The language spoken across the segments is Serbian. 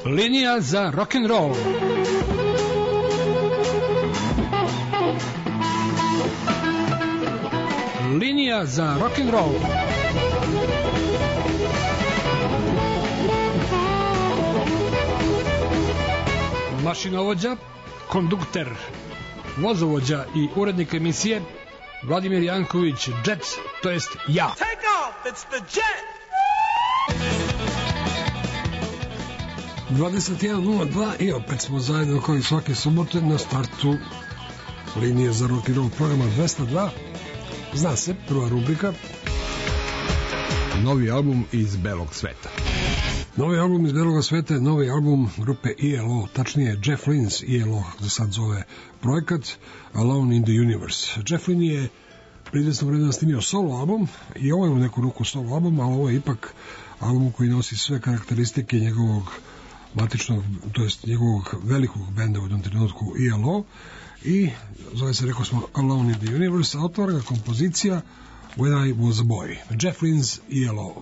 Linija za rock'n'roll. Linija za rock'n'roll. Mašinovođa, kondukter, vozovođa i urednik emisije Vladimir Janković, Jet, to jest ja. Take off, it's the Jet! 21.02 i opet smo zajedno kao i svake subote na startu linije za rock'n'roll programa 202. Zna se, prva rubrika. Novi album iz belog sveta. Novi album iz belog sveta je novi album grupe ELO, tačnije Jeff Lynne's ELO, za sad zove projekat Alone in the Universe. Jeff Lynne je prije izvesnog vremena snimio solo album i ovo je u neku ruku solo album, ali ovo je ipak album koji nosi sve karakteristike njegovog matičnog, to jest njegovog velikog benda u jednom trenutku ELO i zove se, rekao smo, Alone in the Universe, a otvara ga kompozicija When I Was a Boy, Jeff Lynne's ELO.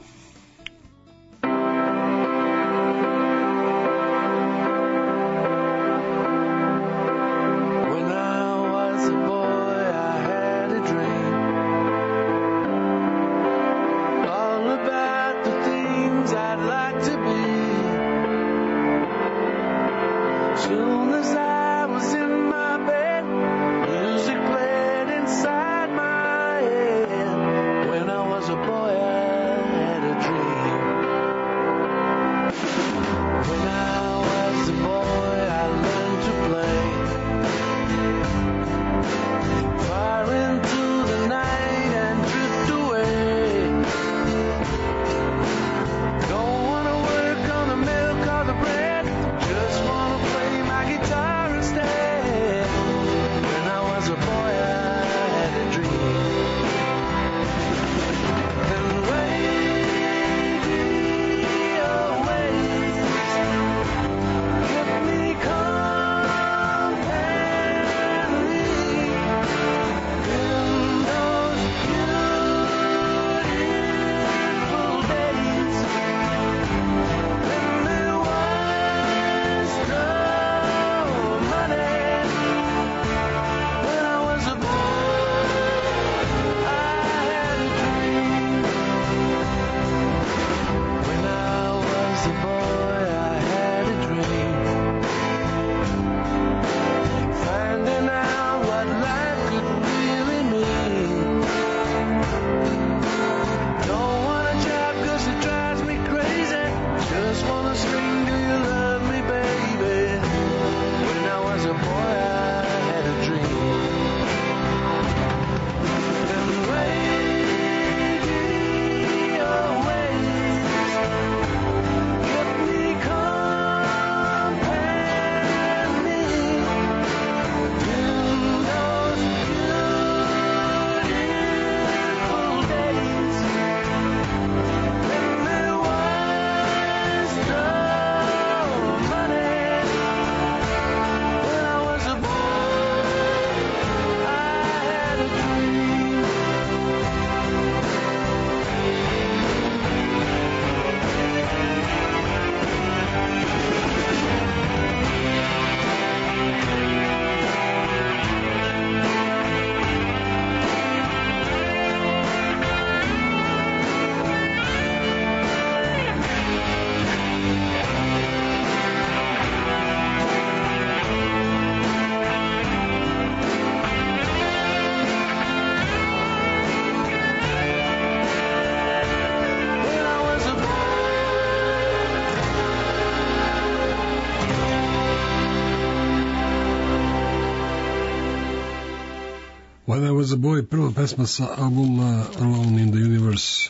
When I Was a Boy, prva pesma sa albuma Alone in the Universe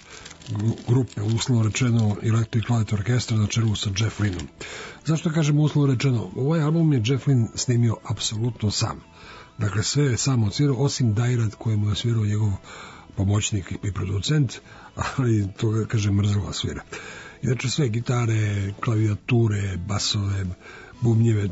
grupe, uslovno rečeno Electric Light Orchestra na čelu sa Jeff Lynneom. Zašto kažem uslovno rečeno? Ovaj album je Jeff Lynne snimio apsolutno sam. Dakle, sve je sam odsvirao, osim Dajrad kojemu je svirao njegov pomoćnik i producent, ali to ga, kažem, mrzela svira. Inače, sve gitare, klavijature, basove, bubnjeve,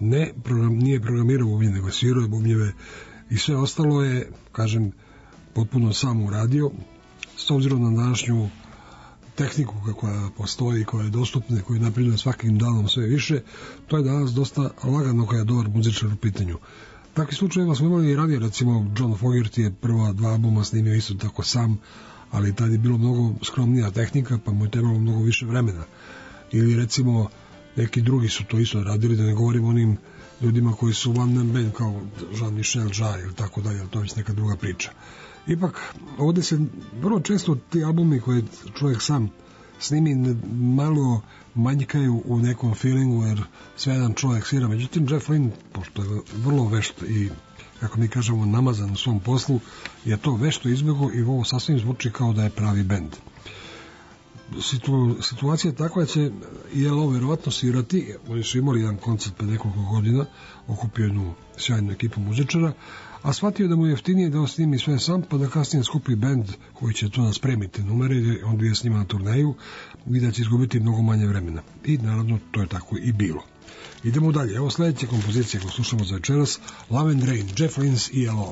nije programirao bubnje, nego svirao je bubnjeve i sve ostalo je, kažem, potpuno sam uradio. S obzirom na današnju tehniku koja postoji, koja je dostupna, koja napreduje svakim danom sve više, to je danas dosta lagano kada je dobar muzičar u pitanju. Takvi slučajeva smo imali i ranije, recimo John Fogerty je prva 2 albuma snimio isto tako sam, ali tad je bilo mnogo skromnija tehnika, pa mu je trebalo mnogo više vremena. Ili recimo neki drugi su to isto radili, da ne govorim o onim ljudima koji su one man band kao Jean-Michel Jarre ili tako dalje, ali to je već neka druga priča. Ipak, ovde se vrlo često ti albumi koje čovjek sam snimi malo manjkaju u nekom feelingu, jer sve jedan čovjek svira. Međutim, Jeff Lynne, pošto je vrlo vešt i, kako mi kažemo, namazan u svom poslu, je to vešto izbjegao i ovo sasvim zvuči kao da je pravi bend. Situacija je takva da će ELO verovatno svirati. Oni su imali jedan koncert pre nekoliko godina, okupio jednu sjajnu ekipu muzičara, a shvatio je da mu je jeftinije da on snimi sve sam, pa da kasnije skupi bend koji će to da spremi te numere i on je s njima na turneju i da će izgubiti mnogo manje vremena. I naravno to je tako i bilo. Idemo dalje. Evo sledeća kompozicija koju slušamo za večeras, Love and Rain, Jeff Lynne's ELO.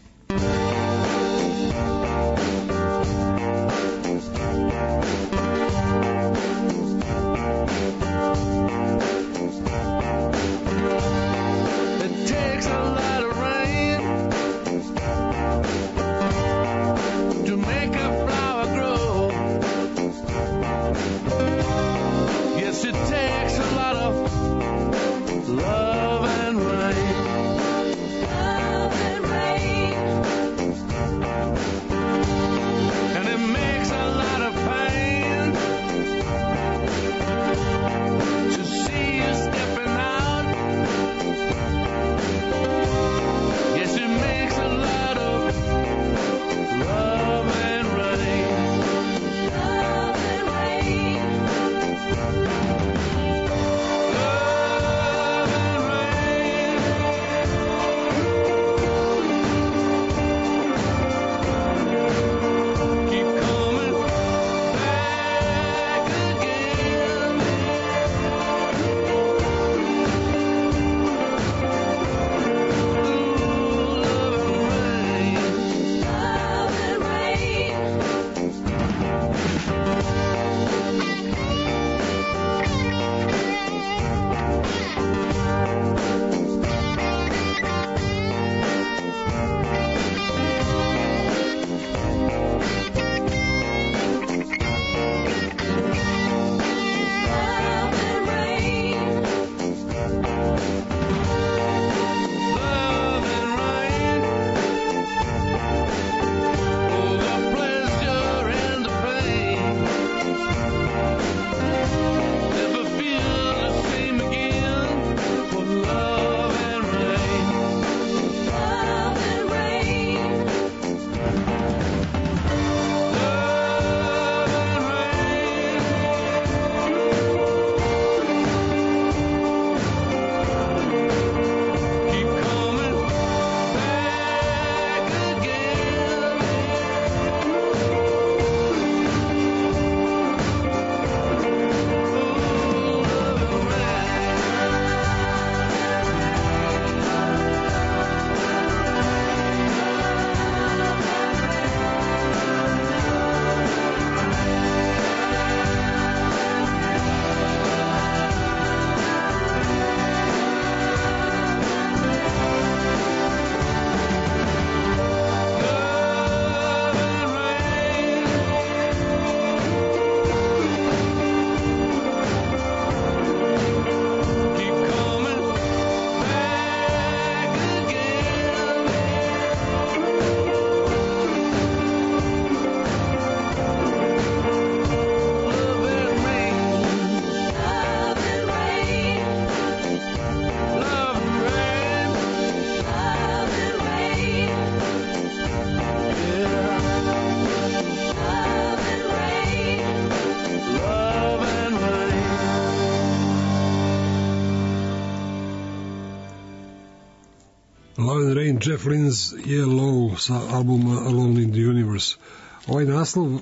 Love and Rain, Jeff Lynne's ELO sa albuma Alone in the Universe. Ovaj naslov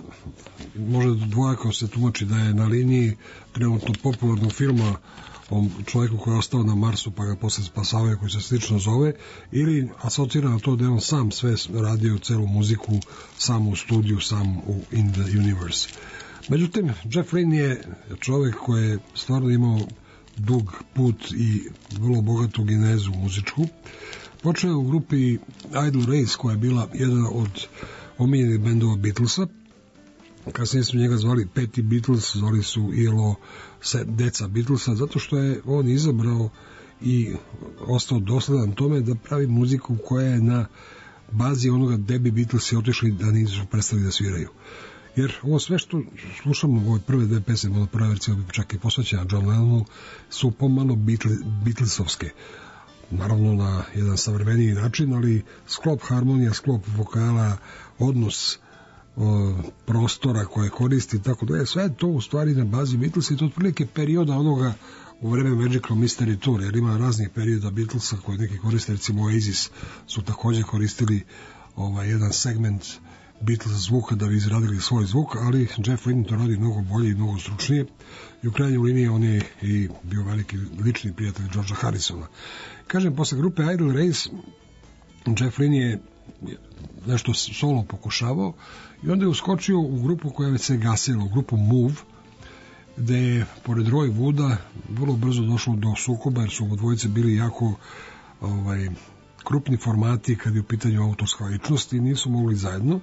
može dvojako se tumači da je na liniji trenutno popularnog filma o čovjeku koji je ostao na Marsu pa ga posle spasavaju, koji se slično zove, ili asocira na to da je on sam sve radio, celu muziku, sam u studiju, sam u In the Universe. Međutim, Jeff Lynne je čovjek koji je stvarno imao dug put i vrlo bogatu genezu muzičku. Počeo je u grupi Idle Race, koja je bila jedan od omiljenih bendova Beatlesa. Kasnije su njega zvali Peti Beatles, zvali su ILO deca Beatlesa, zato što je on izabrao i ostao dosledan tome da pravi muziku koja je na bazi onoga gde bi Beatlesi otišli da nisu prestali da sviraju. Jer ovo sve što slušamo u ove prve dve pesme, ono prva verzija čak i posvećena John Lennonu, su pomalo Beatlesovske. Naravno na jedan savremeniji način, ali sklop harmonija, sklop vokala, odnos prostora koje koristi, tako da je sve to u stvari na bazi Beatlesa i to otprilike perioda onoga u vreme Magical Mystery Tour, jer ima raznih perioda Beatlesa koje neki koriste, recimo Oasis su takođe koristili jedan segment Beatles zvuka da bi izradili svoj zvuk, ali Jeff Lynne to radi mnogo bolje i mnogo stručnije i u krajnjoj liniji on je i bio veliki lični prijatelj Georgea Harrisona. Kažem, posle grupe Idle Race Jeff Lynne je nešto solo pokušavao i onda je uskočio u grupu koja već se gasila, u grupu Move, gde je pored Roy Wooda vrlo brzo došlo do sukoba, jer su u dvojice bili jako krupni formati kad je u pitanju autorska ličnost i nisu mogli zajedno,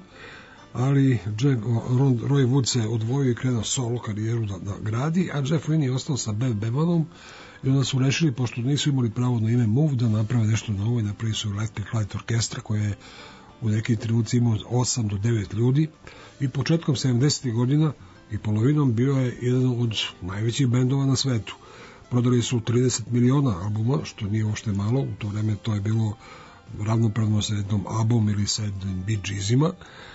ali Roy Wood se odvojio i krenuo solo karijeru da gradi, a Jeff Lynne je ostao sa Bev Bevanom i onda su rešili, pošto nisu imali pravo na ime Move, da naprave nešto novo i napravi su Electric Light Orchestra, koja je u nekim trenuci imao 8 do 9 ljudi i početkom 70. godina i polovinom bio je jedan od najvećih bendova na svetu. Prodali su 30 miliona albuma, što nije uopšte malo, u to vreme to je bilo ravnopravno sa jednom ABBom ili sa jednim Bee Geesima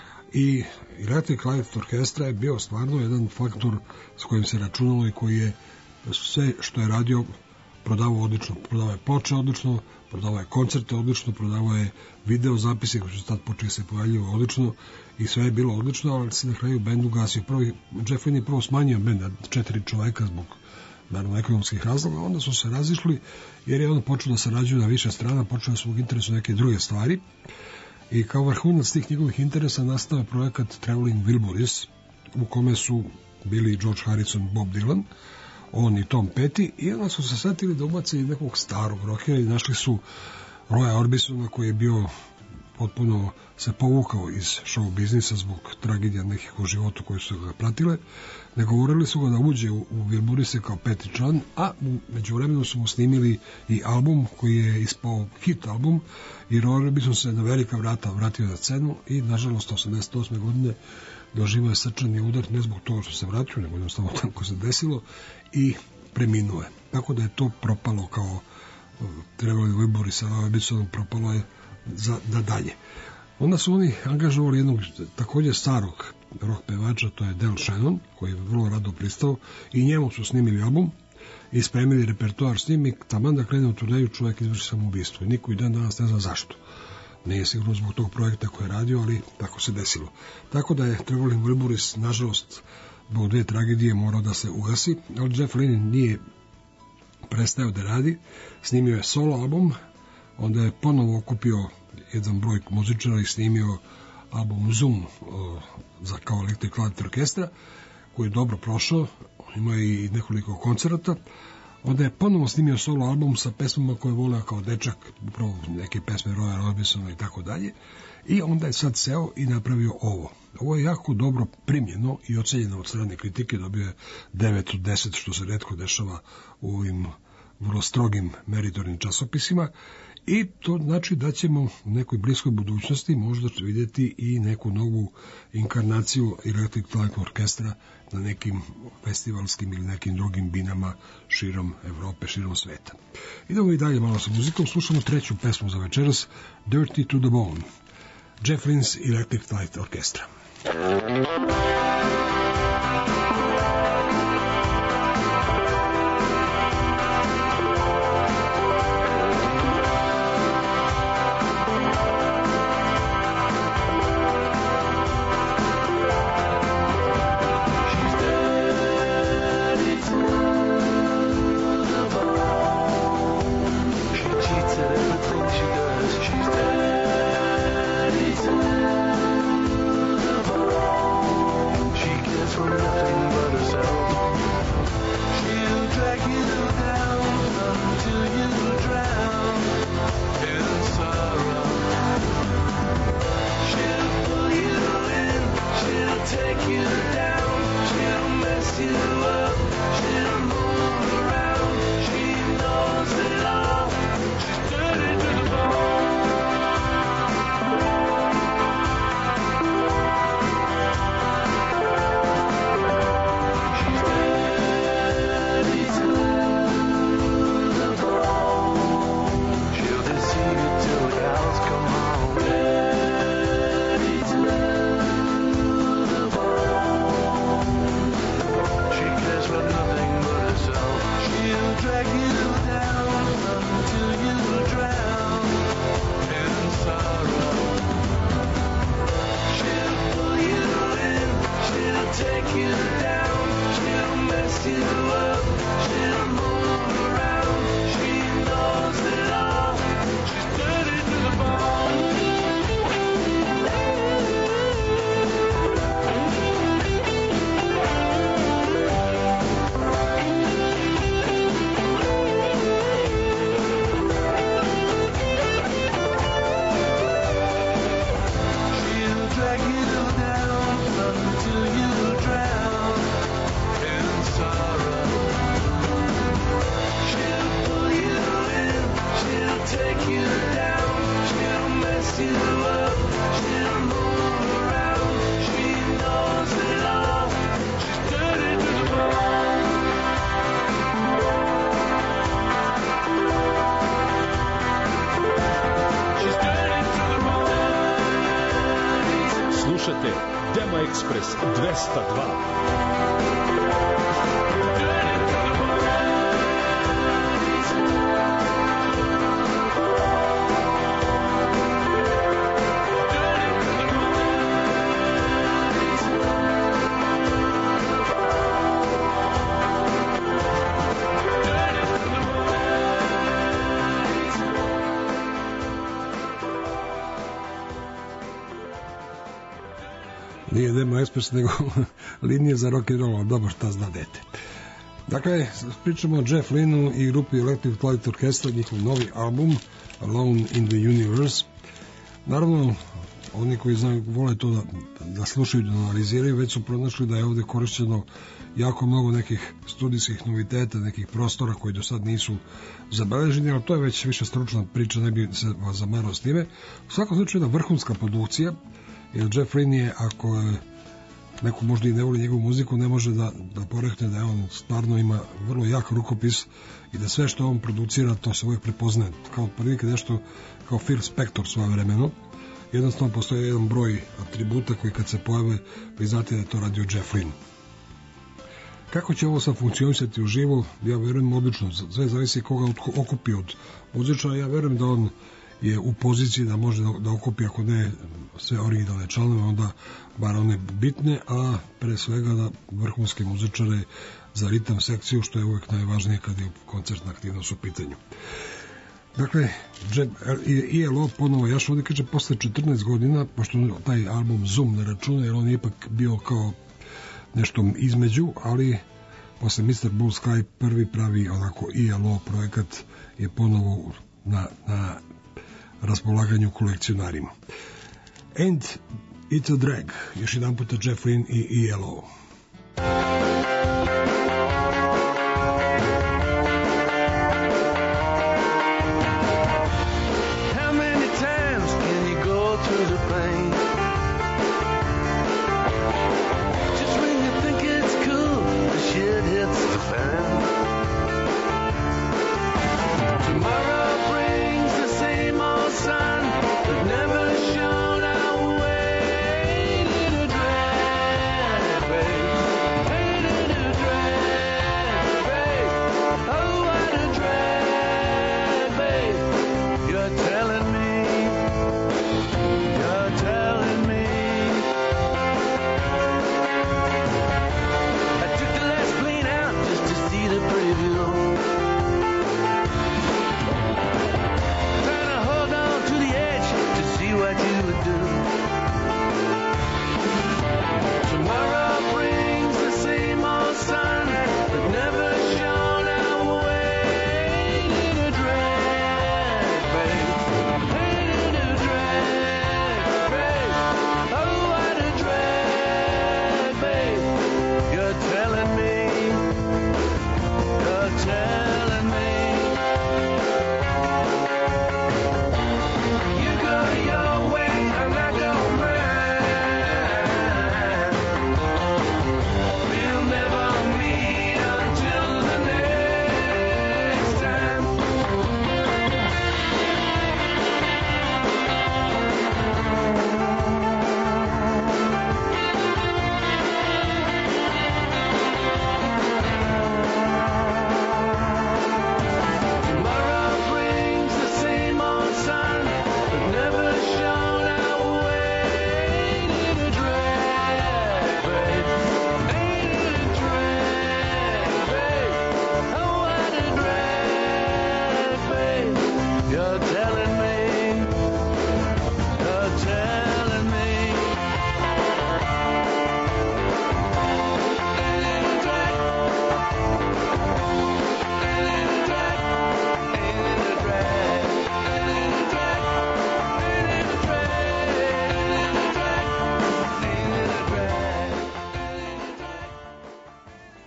i Electric Light Orchestra je bio stvarno jedan faktor s kojim se računalo i koji je sve što je radio prodavao odlično. Prodavao je ploče odlično, prodavao je koncerte odlično, prodavao je video zapise koji su tad počeli se pojavljivati odlično i sve je bilo odlično, ali se na kraju bend ugasio. Jeff Lynne je prvo smanjio bend na 4 čoveka zbog naravno ekonomskih razloga, onda su se razišli jer je on počeo da sarađuje na više strana, počeo da svog interesu neke druge stvari i kao vrhunac tih njegovih interesa nastao je projekat Traveling Wilburys, u kome su bili George Harrison, Bob Dylan, on i Tom Petty, i onda su se setili da ubace nekog starog rockera i našli su Roya Orbisona, koji je bio potpuno se povukao iz show biznisa zbog tragedija nekih u životu koji su ga pratile. Nagovorili su ga da uđe u Wilburys kao peti član, a među vremenu su mu snimili i album koji je ispao hit album i Roy Orbison se na velika vrata vratio na scenu i nažalost 88. godine doživao je srčani udar, ne zbog toga što se vratio, nego jednostavno tako se desilo i preminuo je. Tako da je to propalo kao Traveling Wilburys sa Roy Orbisonom, propalo je da dalje. Onda su oni angažovali jednog također starog rock pevača, to je Del Shannon, koji je vrlo rado pristao i njemu su snimili album i spremili repertoar s njim i taman da krene u turneju čovjek izvrši samoubistvo i niko i dan danas ne zna zašto. Nije sigurno zbog tog projekta koji je radio, ali tako se desilo. Tako da je Traveling Wilburys, nažalost, zbog dve tragedije morao da se ugasi, ali Jeff Lynne nije prestao da radi, snimio je solo album, onda je ponovo okupio jedan broj muzičara i snimio album Zoom za kao Electric Light Orchestra, koji je dobro prošao, ima i nekoliko koncerata. Onda je ponovo snimio solo album sa pesmama koje voleo kao dečak, upravo neke pesme Roya Orbisona i tako dalje. I onda je sad seo i napravio ovo. Ovo je jako dobro primljeno i ocenjeno od strane kritike, dobio je 9 od 10, što se retko dešava u ovim vrlo strogim meritornim časopisima. I to znači da ćemo u nekoj bliskoj budućnosti možda vidjeti i neku novu inkarnaciju Electric Light Orchestra na nekim festivalskim ili nekim drugim binama širom Evrope, širom sveta. Idemo i dalje malo sa muzikom, slušamo treću pesmu za večeras, Dirty to the Bone, Jeff Lynne's Electric Light Orchestra. She's dead. Slušate Demo Express 202. Nije Demo Express, nego linije za rock and roll, dobro, šta zna dete. Dakle, pričamo o Jeff Lynnu i grupi Electric Light Orchestra, njihov novi album Alone in the Universe. Naravno, oni koji znaju, vole to da slušaju, da analiziraju, već su pronašli da je ovde korišćeno jako mnogo nekih studijskih noviteta, nekih prostora koji do sad nisu zabeleženi, ali to je već više stručna priča, ne bi se zamarao s time. U svakom slučaju jedna vrhunska produkcija, jer Jeff Lynne je, ako neko možda i ne voli njegovu muziku, ne može da porekne da je on stvarno ima vrlo jak rukopis i da sve što on producira, to se uvijek prepoznaje. Kao prilike nešto kao Phil Spector svoje vremeno. Jednostavno postoji jedan broj atributa koji kad se pojave, vi znate da je to radio Jeff Lynne. Kako će ovo sad funkcionisati u živo, ja verujem odlično. Sve zavisi koga okupi od muzičara. Ja verujem da on je u poziciji da može da okupi, ako ne sve originalne članove, onda bar one bitne, a pre svega da vrhunske muzičare za ritam sekciju, što je uvek najvažnije kad je koncertna aktivnost u pitanju. Dakle, ILO ponovo jaš ovdje kaže posle 14 godina, pošto taj album Zoom ne računa, jer on je ipak bio kao nešto između, ali posle Mr. Blue Sky prvi pravi onako ILO projekat je ponovo na raspolaganju kolekcionarima. And It's a Drag, još jedan puta Jeff Lynne i ILO. Never showed our way to drag, babe.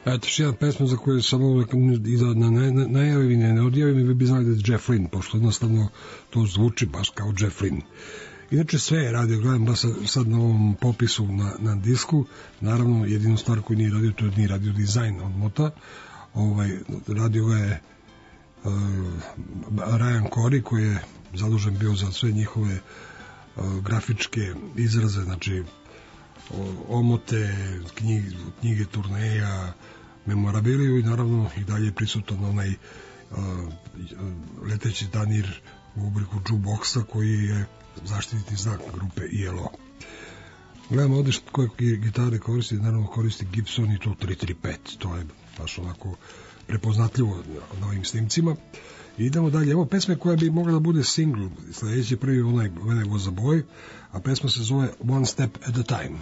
Eto, još jedna pesma za koju samo i da najavim i ne odjavim i vi bi znali da je Jeff Lynne, pošto jednostavno to zvuči baš kao Jeff Lynne. Inače sve je radio, gledam da sad na ovom popisu na disku, naravno jedinu stvar koju nije radio, to je nije radio dizajn od Mota, radio ga je Ryan Corey, koji je zadužen bio za sve njihove grafičke izraze, znači omote, knjige turneja, memorabiliju i naravno i dalje prisutan onaj leteći tanjir u obliku jukeboxa koji je zaštitni znak grupe ILO. Gledamo ovdje koje gitare koristi, naravno koristi Gibson i to 335, to je baš onako prepoznatljivo na ovim snimcima. I idemo dalje, evo pesme koja bi mogla da bude single, sledeći prvi onaj When I Was a Boy, a pesma se zove One Step at a Time.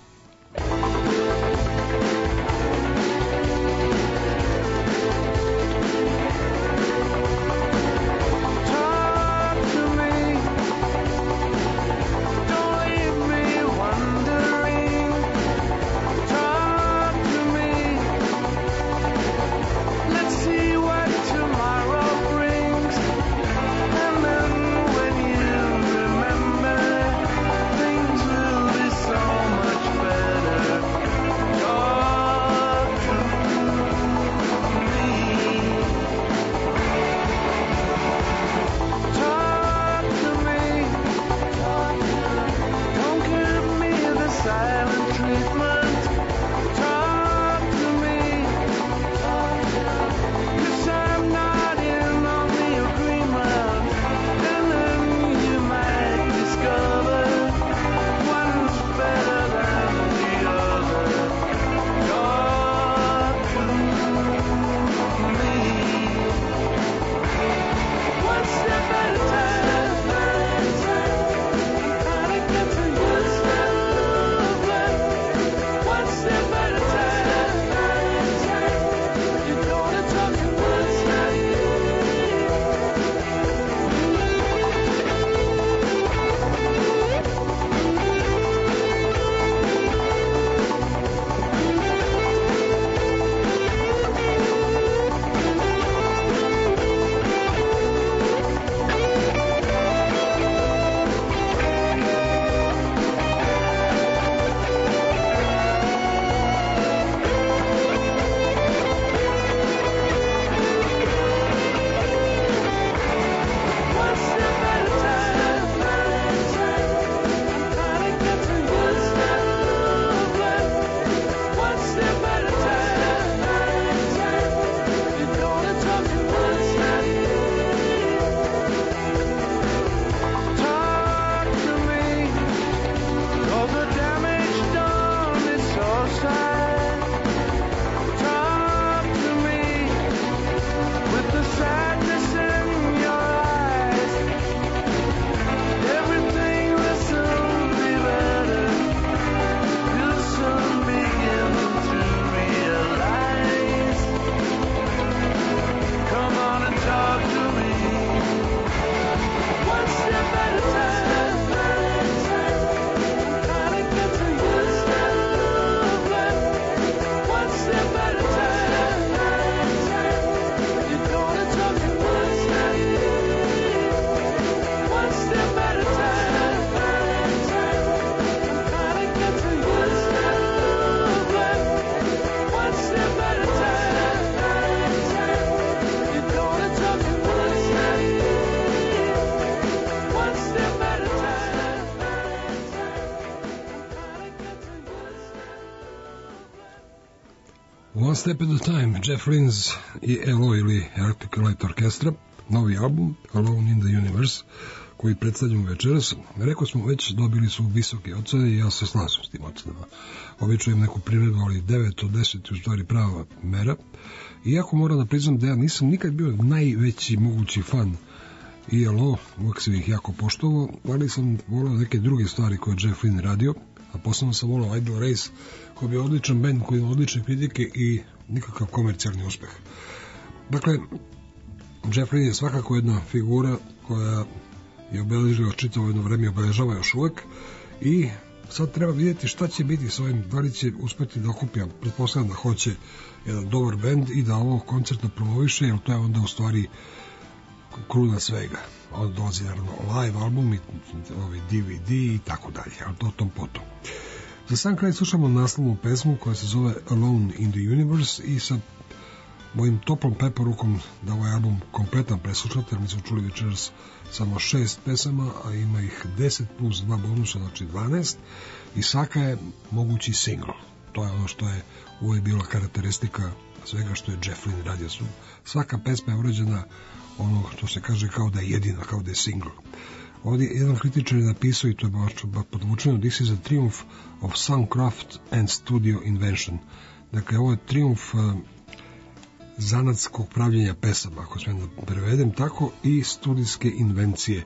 One Step at a Time, Jeff Lynne's i ELO ili Electric Light Orchestra, novi album Alone in the Universe, koji predstavljamo večeras. Rekao smo, već dobili su visoke ocene i ja se slažem s tim ocenama. Običujem neku primjedbu, ali 9 od 10 je u stvari prava mera. Iako moram da priznam da ja nisam nikad bio najveći mogući fan ELO, uvijek sam ih jako poštovao, ali sam volao neke druge stvari koje je Jeff Lynne radio, a posebno sam volao Idle Race, koji je odličan band, koji ima odlične kritike i nikakav komercijalni uspeh. Dakle, Jeff Lynne je svakako jedna figura koja je obeležila čitavo jedno vreme, obeležava još uvek i sad treba vidjeti šta će biti s ovim, da li će uspeti da okupi, a pretpostavljam da hoće jedan dobar bend i da ovo koncertno promoviše, jer to je onda u stvari kruna svega. Onda dolazi naravno live album i ovi DVD i tako dalje, ali to o tom potom. Za sam kraj slušamo naslovnu pesmu koja se zove Alone in the Universe i sa mojim toplom preporukom da ovaj album kompletan preslušate, jer mi smo čuli večeras samo 6 pesama, a ima ih 10 plus 2 bonusa, znači 12, i svaka je mogući single. To je ono što je uvijek bila karakteristika svega što je Jeff Lynne radio. Svaka pesma je urađena ono što se kaže kao da je jedina, kao da je single. Ovdje jedan kritičar je napisao, i to je baš podvučeno, this is a triumph of songcraft and studio invention. Dakle, ovo je triumf zanatskog pravljenja pesama, ako smijem da prevedem tako, i studijske invencije.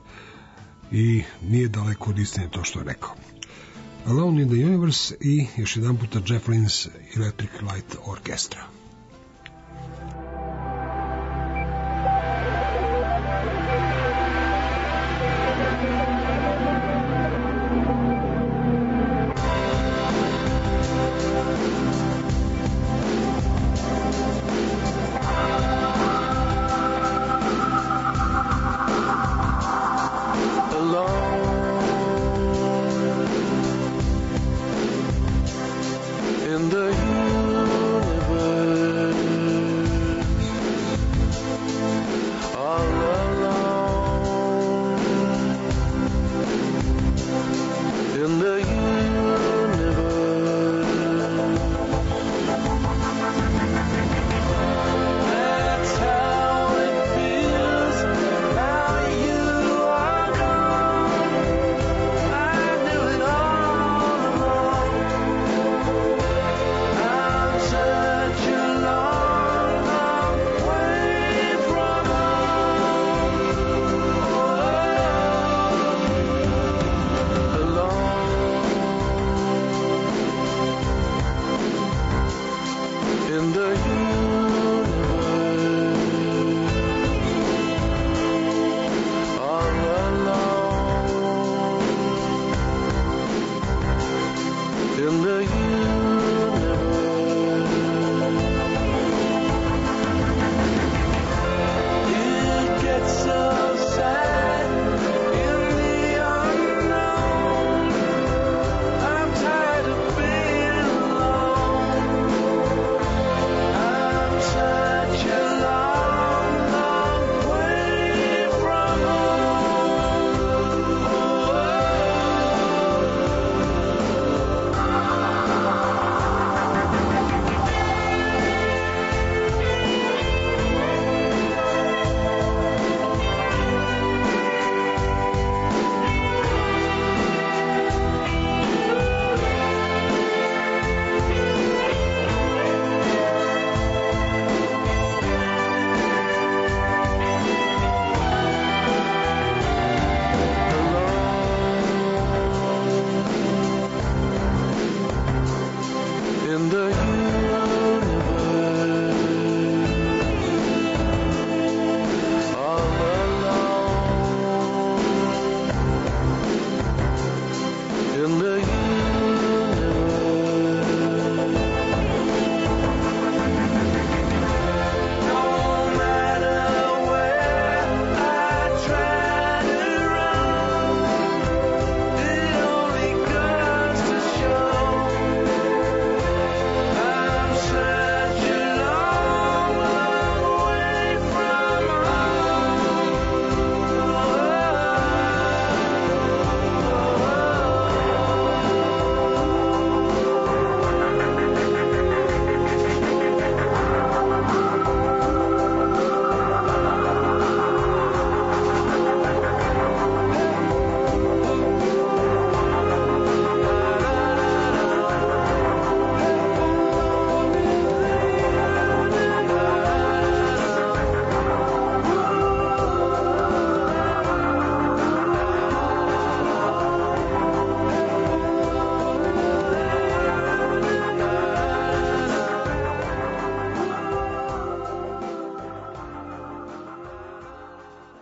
I nije daleko od istine to što je rekao. Alone in the Universe i još jedan puta Jeff Lynne's Electric Light Orchestra.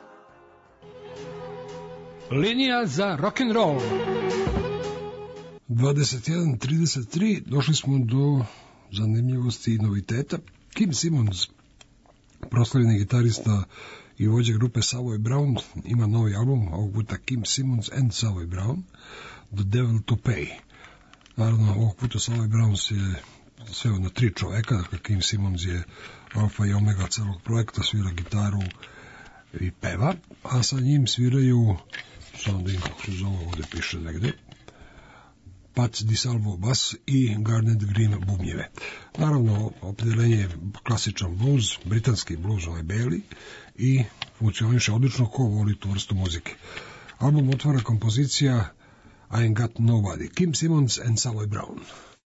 Linija za rock'n'roll. 21:33 došli smo do zanimljivosti i noviteta. Kim Simmons, proslavljeni gitarista i vođa grupe Savoy Brown, ima novi album, ovog puta Kim Simmons and Savoy Brown, The Devil to Pay. Naravno, ovog puta Savoy Brown je sveo na 3 čoveka, dakle Kim Simmons je alfa i omega celog projekta, svira gitaru i peva, a sa njim sviraju, samo da im kako se zove, ovde piše negde, Pat DiSalvo bas i Garnet Green bubnjeve. Naravno, opredeljenje je klasičan blues, britanski blues, ovaj beli, i funkcioniše odlično ko voli tu vrstu muzike. Album otvara kompozicija I Ain't Got Nobody, Kim Simmons and Savoy Brown.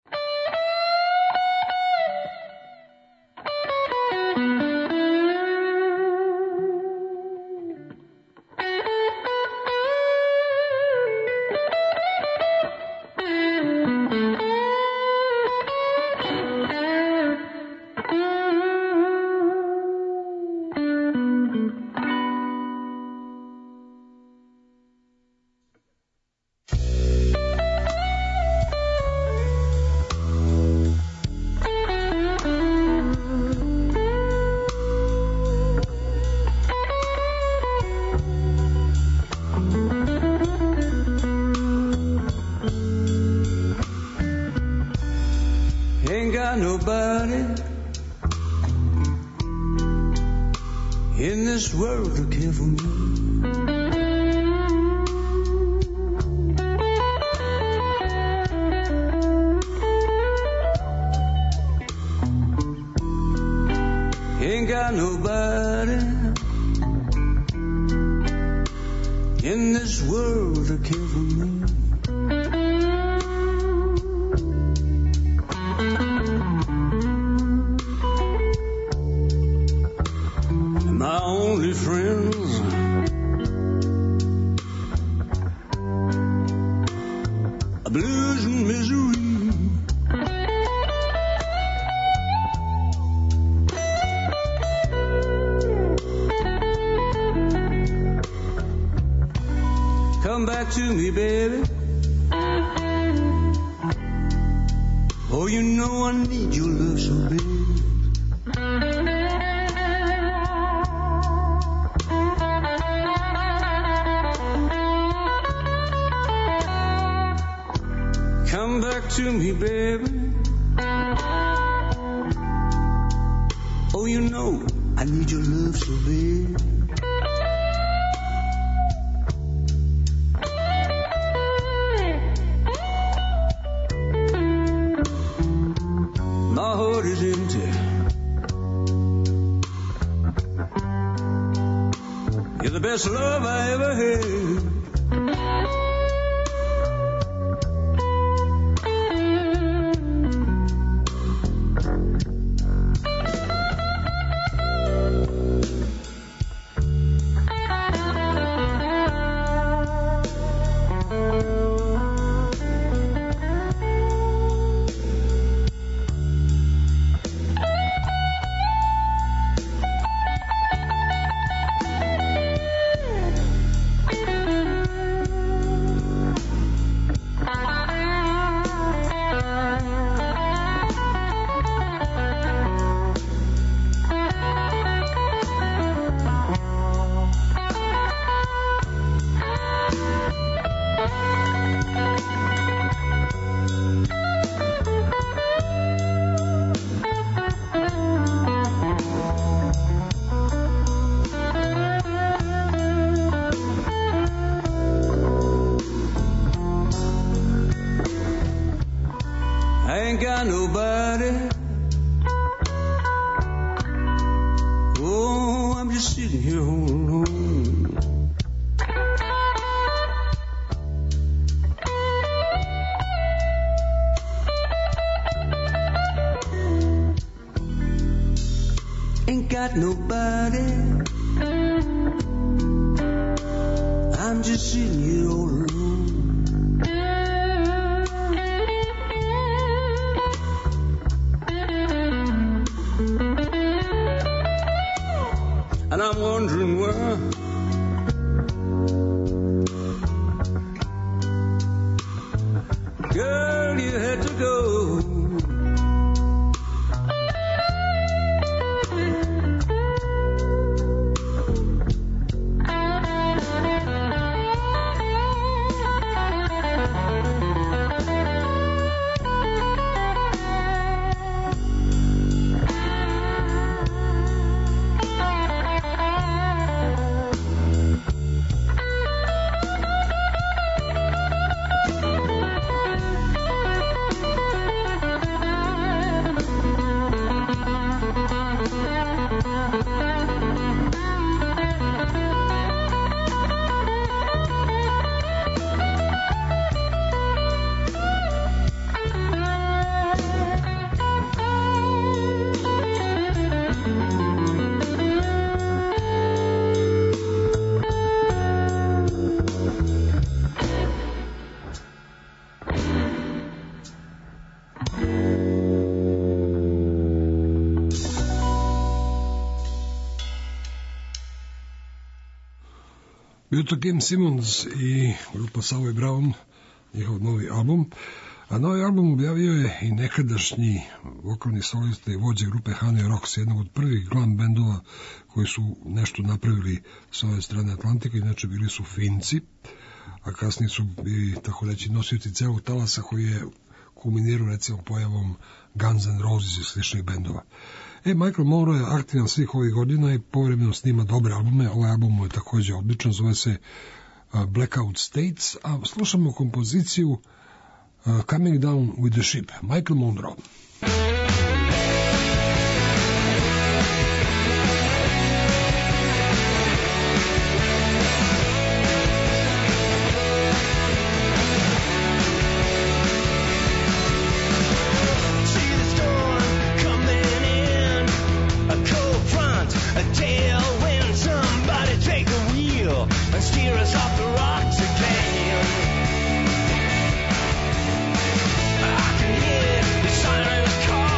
Got nobody. Oh, I'm just sitting here all alone. Ain't got nobody. I'm just sitting here all alone. And I'm wondering where girl Bio to Kim Simmons i grupa Savoy Brown, njihov novi album. A novi album objavio je i nekadašnji vokalni solista i vođa grupe Honey Rocks, jednog od prvih glam bendova koji su nešto napravili s ove strane Atlantika, inače bili su Finci, a kasnije su bili, tako reći, nosioci celog talasa koji je kulminirao recimo pojavom Guns N' Roses i sličnih bendova. Michael Monroe je aktivan svih ovih godina i povremeno snima dobre albume. Ovaj album je također odličan, zove se Blackout States, a slušamo kompoziciju Coming Down with the Ship, Michael Monroe. Steer us off the rocks again. I can hear the sirens call.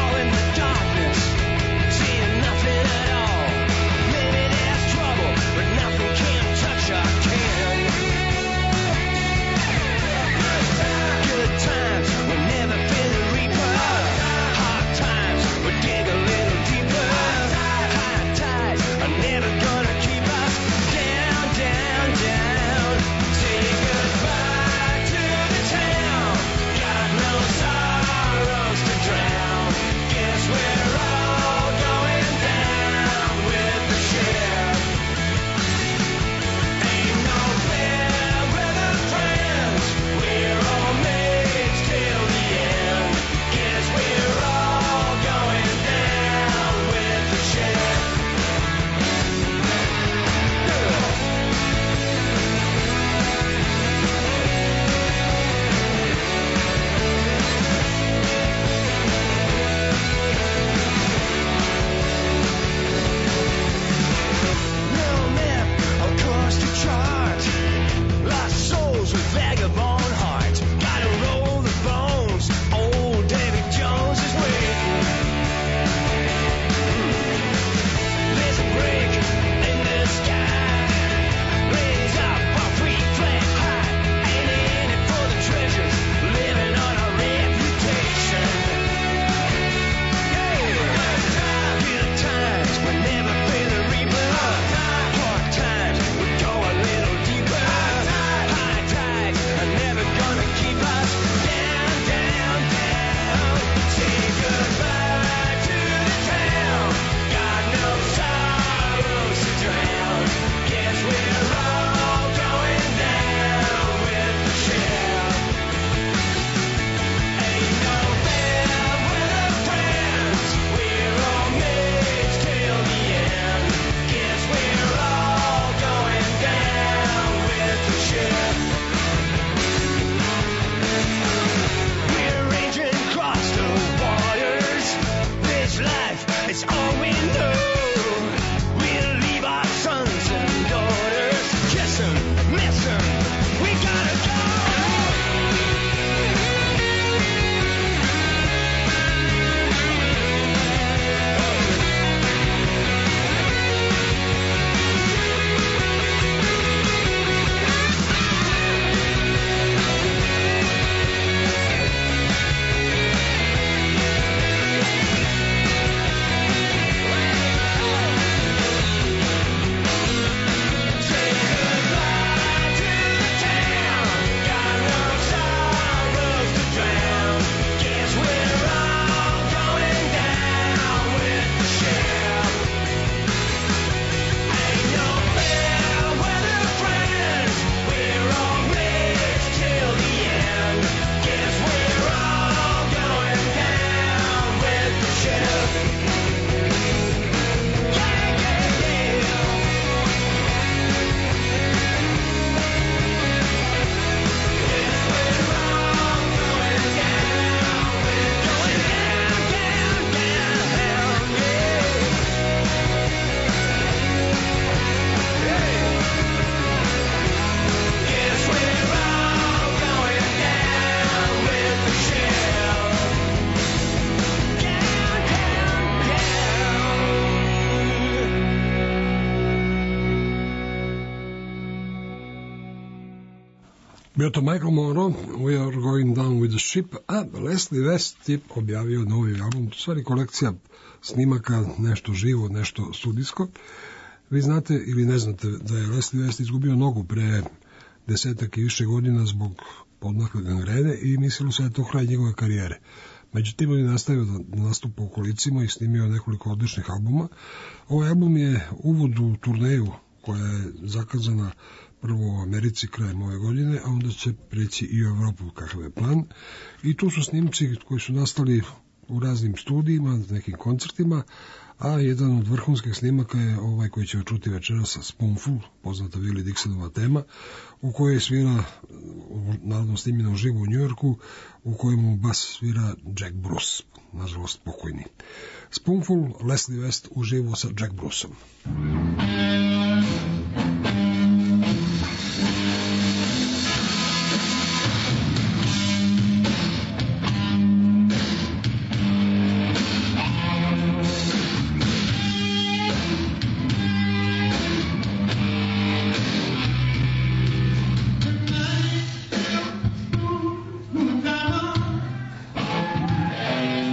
Bio to Michael Monroe, We Are Going Down with the Ship, a Leslie West je objavio novi album, to stvari kolekcija snimaka, nešto živo, nešto studijsko. Vi znate ili ne znate da je Leslie West izgubio nogu pre 10 i više godina zbog podmakle gangrene i mislilo se da je to kraj njegove karijere. Međutim, on je nastavio da nastupa u kolicima i snimio nekoliko odličnih albuma. Ovaj album je uvod u turneju koja je zakazana prvo u Americi krajem ove godine, a onda će preći i u Evropu kakav je plan. I tu su snimci koji su nastali u raznim studijima, nekim koncertima, a jedan od vrhunskih snimaka je ovaj koji ćemo čuti večera sa Spoonful, poznata Willie Dixonova tema, u kojoj svira, naravno snimljena uživo u Njujorku, u kojemu bas svira Jack Bruce, nažalost pokojni. Spoonful, Leslie West uživo sa Jack Bruceom.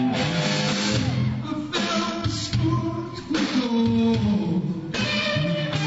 Oh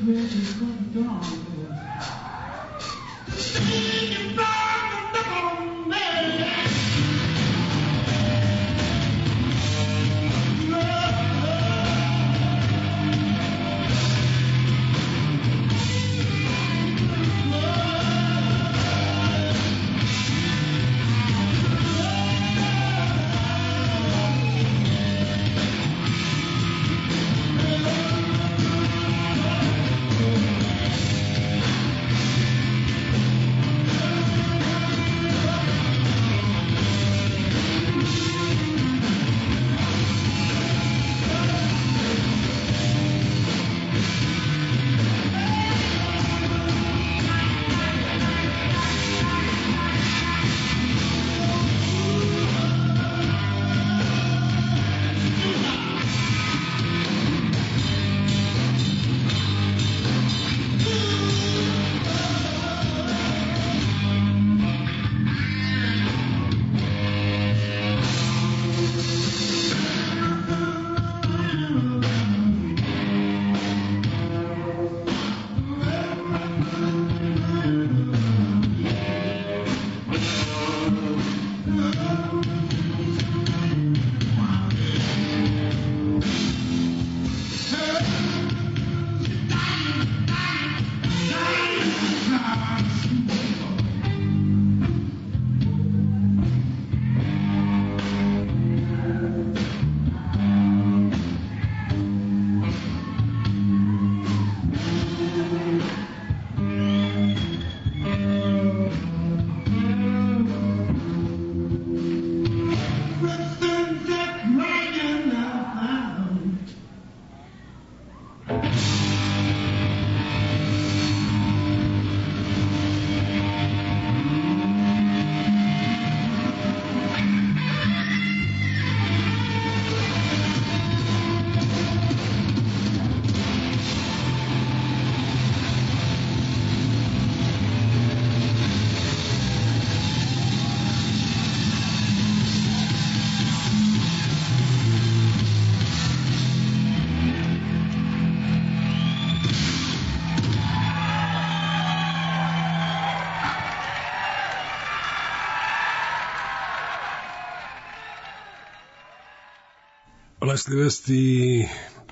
Leslie West i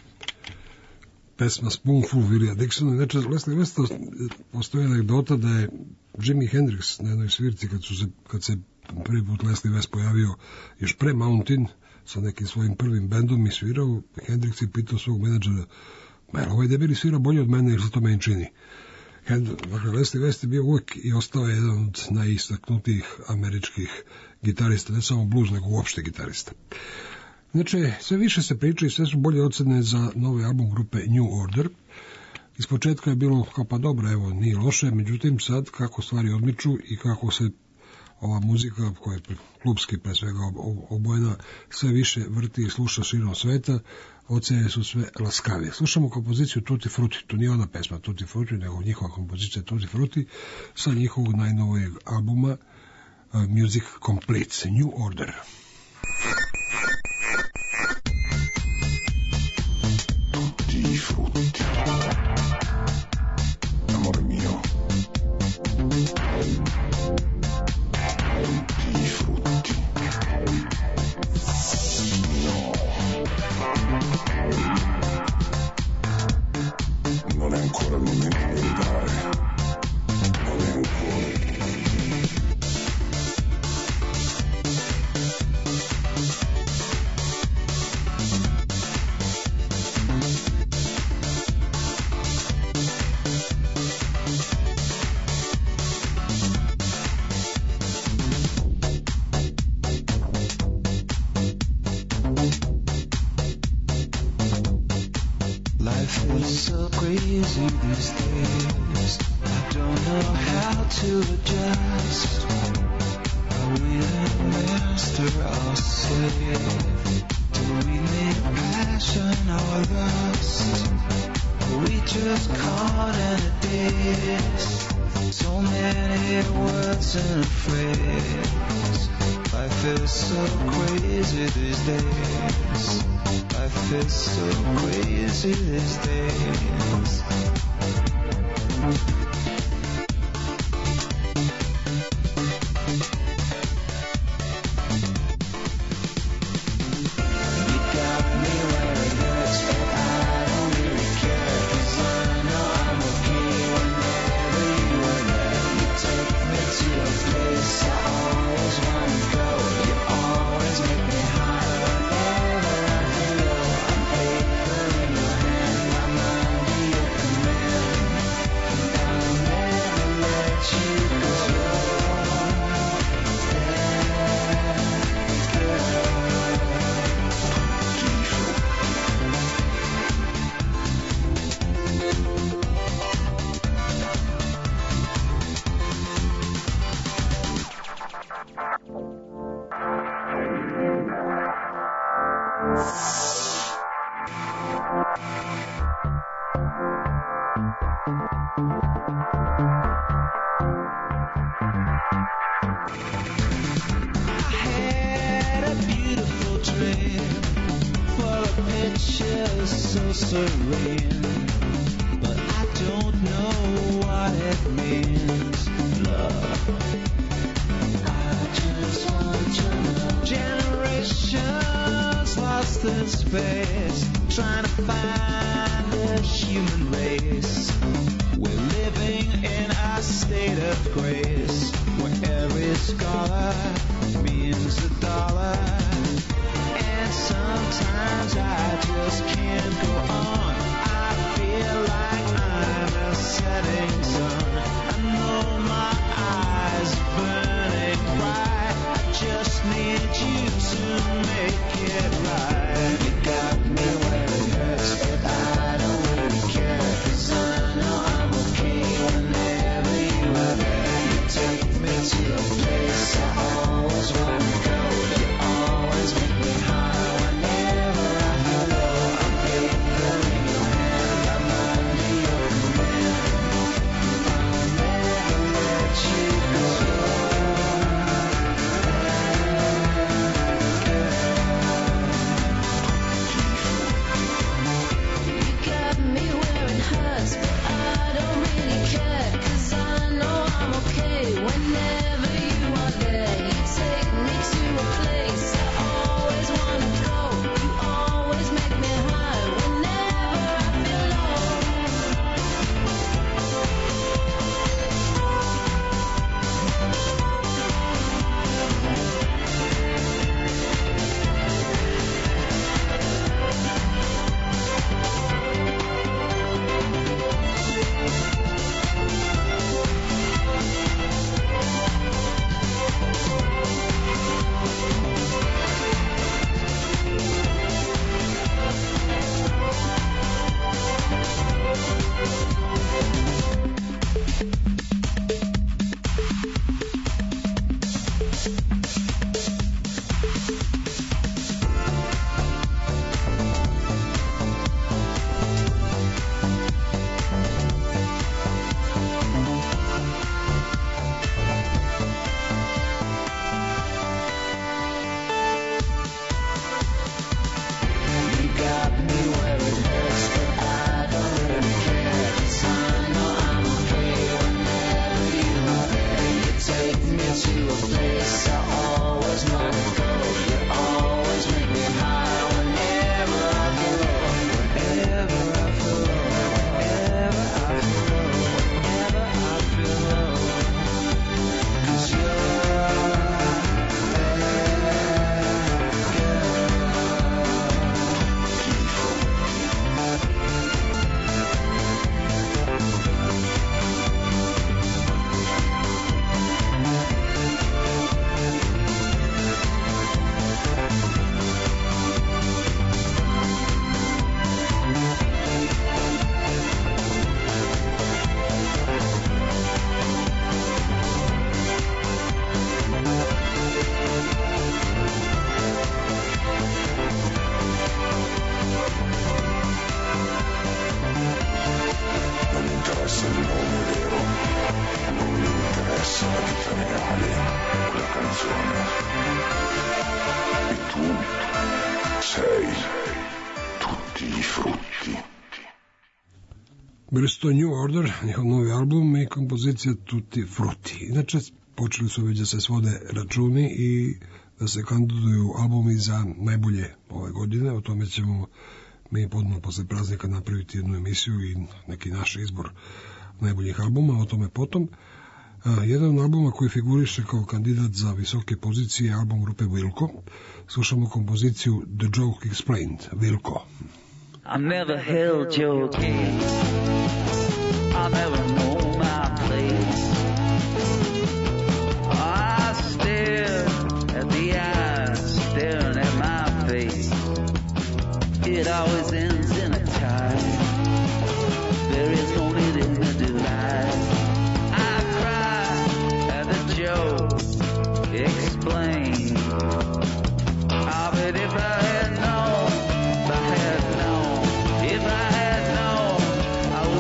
pesma Spoonful Willia Dixona. Znači, Leslie West postoji anegdota da je Jimi Hendrix na jednoj svirci kad se prvi put Leslie West pojavio još pre Mountain sa nekim svojim prvim bendom i svirao, Hendrix je pitao svog menadžera, ovaj debeli svira bolje od mene jer se to meni čini. Dakle, Leslie West je bio uvijek i ostao je jedan od najistaknutijih američkih gitarista, ne samo blues, nego uopšte gitarista. Znači, sve više se priča i sve su bolje ocene za novi album grupe New Order. Ispočetka je bilo kao pa dobro, evo, nije loše, međutim sad kako stvari odmiču i kako se ova muzika koja je klubski pre svega obojena sve više vrti i sluša širom sveta, ocene su sve laskavije. Slušamo kompoziciju Tutti Frutti, to nije ona pesma Tutti Frutti, nego njihova kompozicija Tutti Frutti sa njihovog najnovijeg albuma Music Complete, New Order. Tutti Frutti, amore mio. Tutti Frutti, no, non è ancora il momento di dare, non è ancora. So crazy these days, I don't know how to adjust. Are we the master or slave? Do we need passion or lust? Are we just caught in a daze? So many words and a phrase. Life is so crazy these days. Life is so crazy these days. So serene, but I don't know what it means. Love, I just want to know. Generations lost in space, trying to find a human race. We're living in a state of grace, where every scholar means a dollar. And sometimes I just can't go on. I feel like I'm a setting sun. I know my eyes are burning bright. I just need you to make it right. You got me where it hurts, but I don't really care. 'Cause I know I'm okay whenever you are there. You take me to a place I always want to go. You always make me high. Bristol New Order, njihov novi album i kompozicija Tutti Frutti. Inače, počeli su već da se svode računi i da se kandiduju albumi za najbolje ove godine. O tome ćemo mi podno posle praznika napraviti jednu emisiju i neki naš izbor najboljih albuma, o tome potom. Jedan od albuma koji figuriše kao kandidat za visoke pozicije je album grupe Wilco. Slušamo kompoziciju The Joke Explained, Wilco. I never held your gaze, I never know my place. I stare at the eyes staring at my face. It always ends in a tie. There is no need in the divide. I cry at the joke explained. I bet if I had known, if I had known, I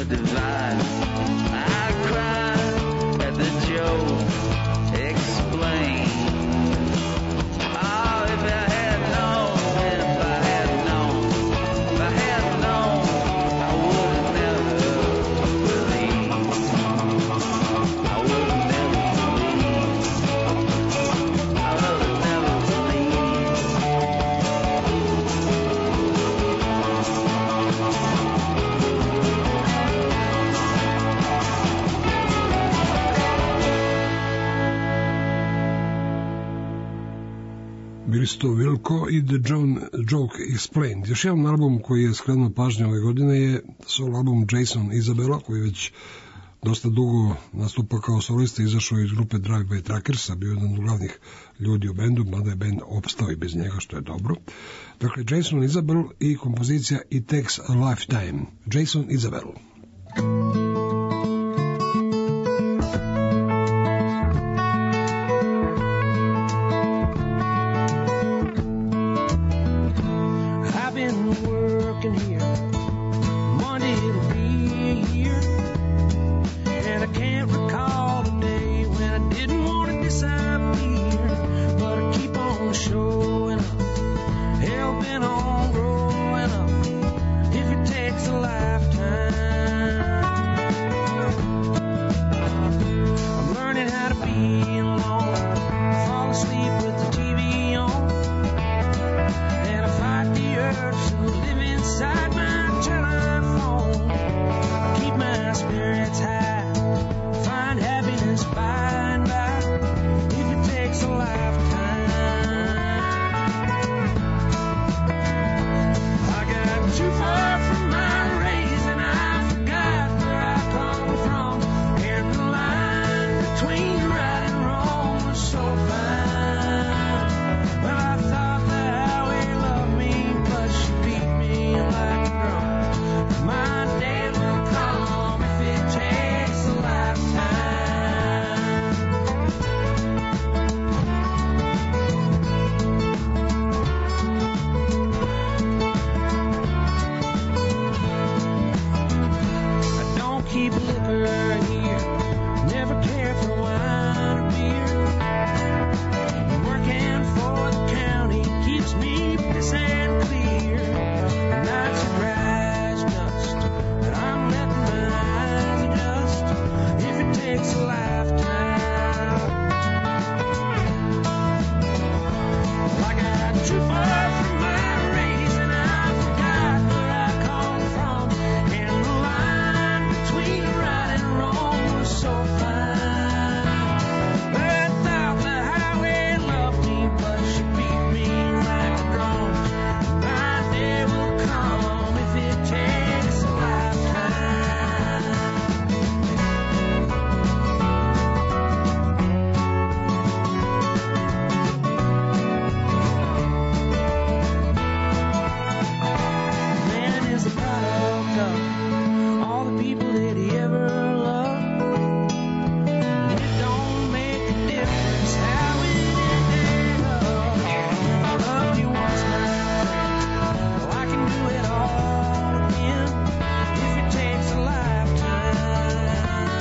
device. I cried at the joke. Explain. Oh, if I had known, if I had known, if I had known, I would have never believed. I would have never believed. I would have never believed. Bili su to Wilco i The Joke Explained. Još jedan album koji je skrenuo pažnju ove godine je solo album Jason Isabella, koji već dosta dugo nastupa kao solista, izašao iz grupe Drive-By Truckersa, bio jedan od glavnih ljudi u bendu, mada je bend opstao i bez njega, što je dobro. Dakle, Jason Isabel i kompozicija It Takes a Lifetime. Jason Isabel. I've been working here. Monday it'll be a year. And I can't recall a day when I didn't want to disappear. But I keep on showing up. Hell bent on growing up. If it takes a lifetime. I'm learning how to be alone. Fall asleep with the TV on. And I fight the urge to live inside my telephone. I keep my spirits high, find happiness by and by, if it takes a lifetime. I got too far from my race and I forgot where I come from, and the line between right and wrong was so fine. Well, I thought the highway loved me, but she beat me like a drum. My day will come if it takes a lifetime. I don't keep liquor here, never care for wine or beer. Working for the county keeps me piss and clear. The nights are dry as dust, but I'm letting my eyes adjust. If it takes a lifetime, I got too far from my race and I forgot where I come from, and the line between right and wrong was so fine. But I thought the highway loved me, but she beat me like a drum. My day will come if it takes a lifetime. Man is a product of all the people that he ever loved. It don't make a difference how it ended up. I loved you once, my friend. Well, I can do it all again if it takes a lifetime.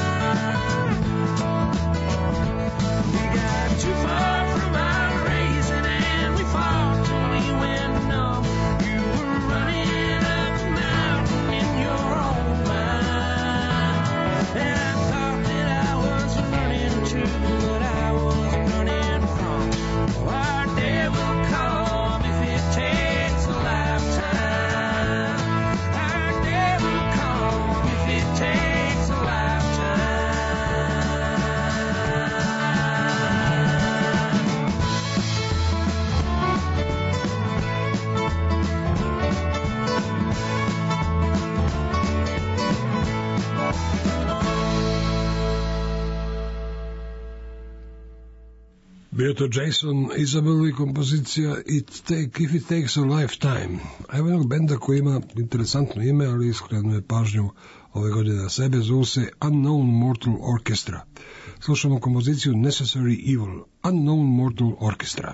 We got too far from our racing and we fought till we went numb. You were running up the mountain in your own mind. And I thought that I was running too, but I was running from. Our day will come if it takes a lifetime. Our day will come if it takes a lifetime. Bio to Jason Isabel i kompozicija If It Takes a Lifetime. A evo jednog benda koji ima interesantno ime, ali iskreno je pažnju ove godine na sebe, zovu se Unknown Mortal Orchestra. Slušamo kompoziciju Necessary Evil, Unknown Mortal Orchestra.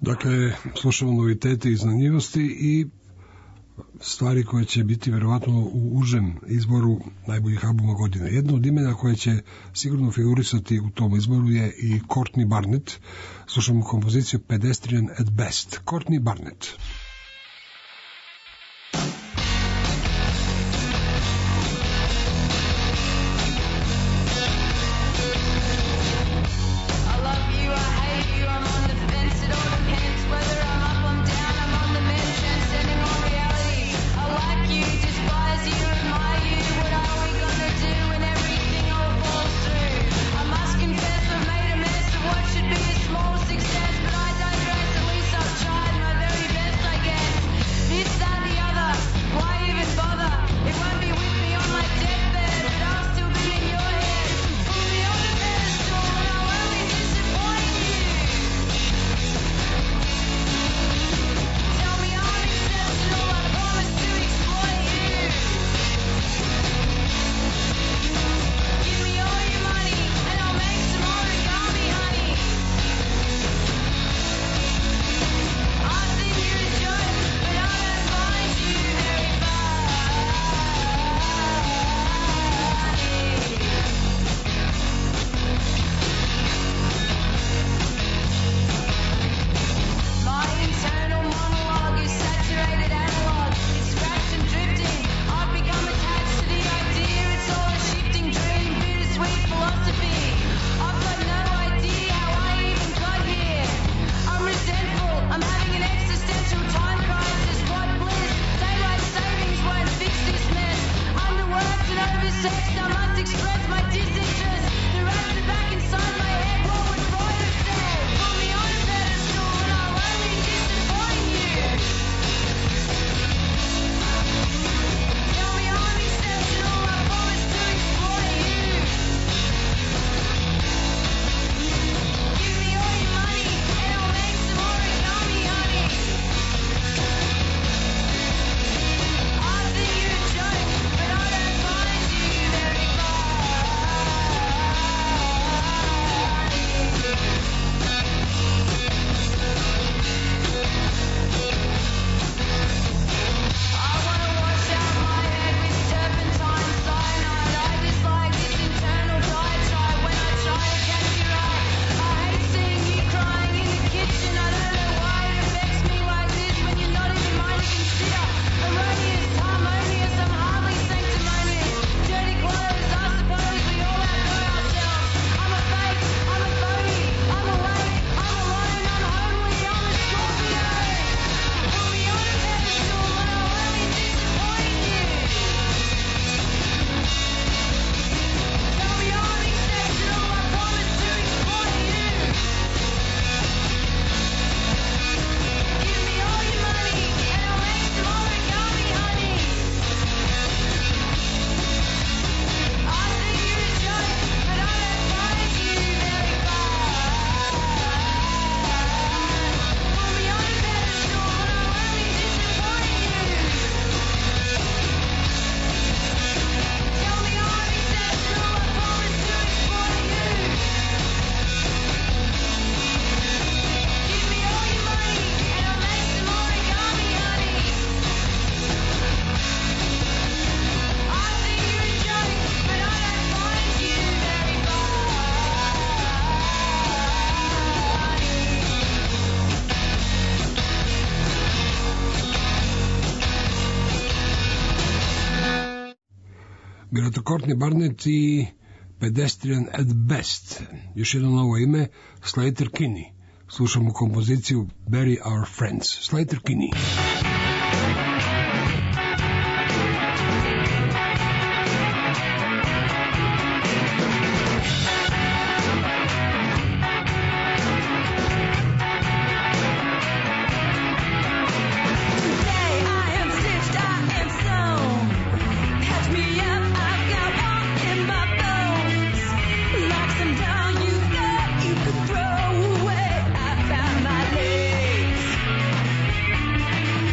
Dakle, slušamo novitete i iznenljivosti i stvari koje će biti verovatno u užem izboru najboljih albuma godine. Jedno od imena koje će sigurno figurisati u tom izboru je i Courtney Barnett. Slušamo kompoziciju Pedestrian at Best. Courtney Barnett. Success, but I digress. At least I've tried my very best, I guess. Bila to Courtney Barnett i Pedestrian at Best. Još jedno novo ime, Slater Kinney. Slušamo kompoziciju Bury Our Friends. Slater Kinney. Throw away, I found my legs.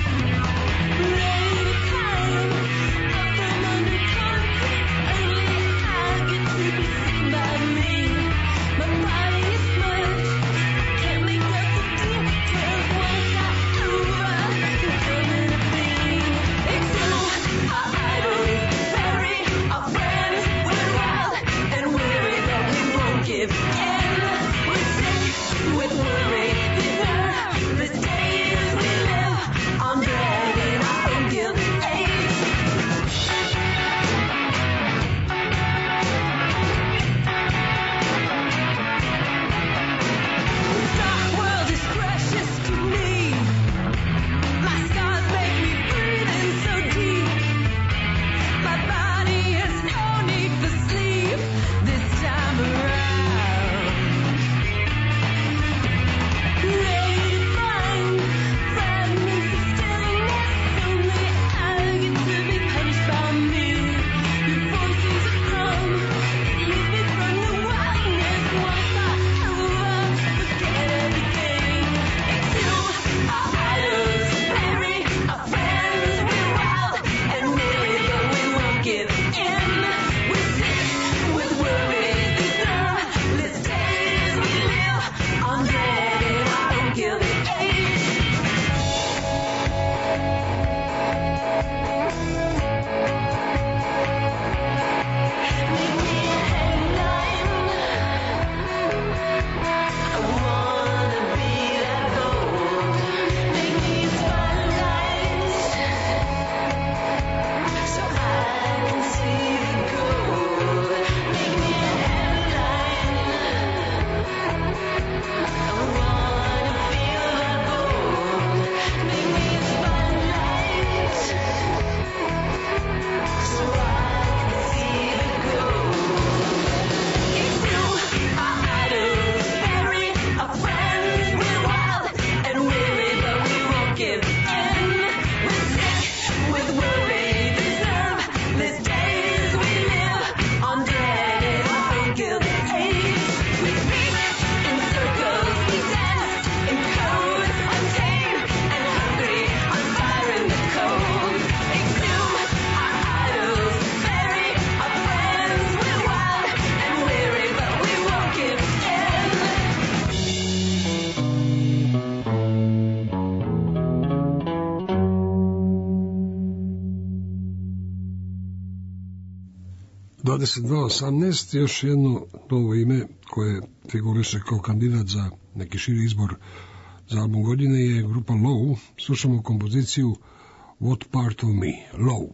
22.18, još jedno novo ime koje figuriše kao kandidat za neki širi izbor za album godine je grupa Low. Slušamo kompoziciju What Part of Me, Low.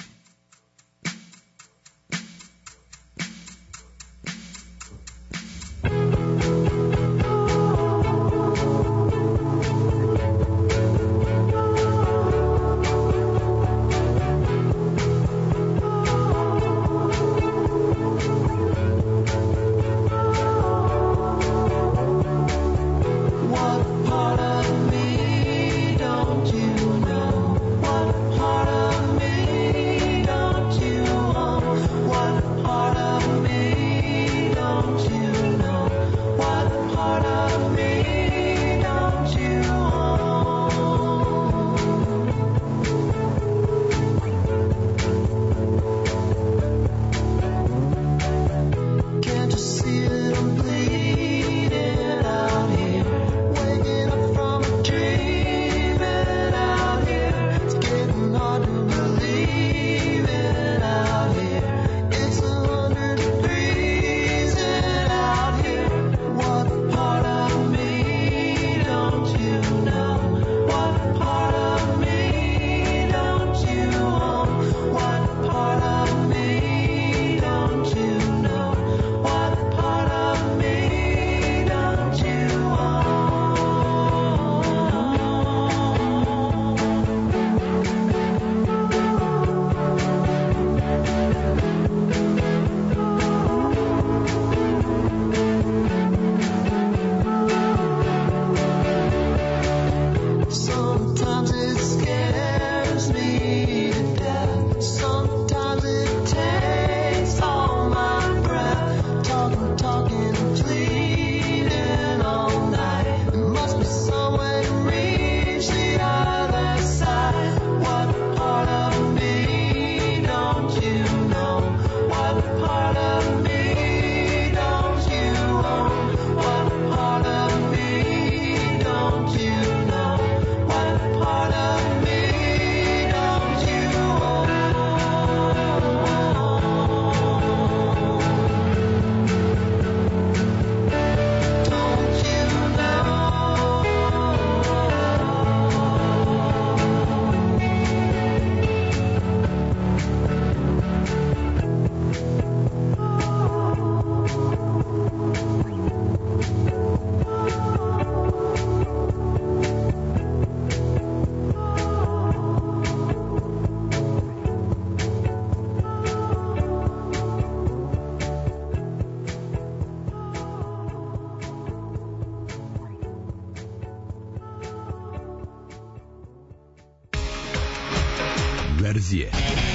verzije.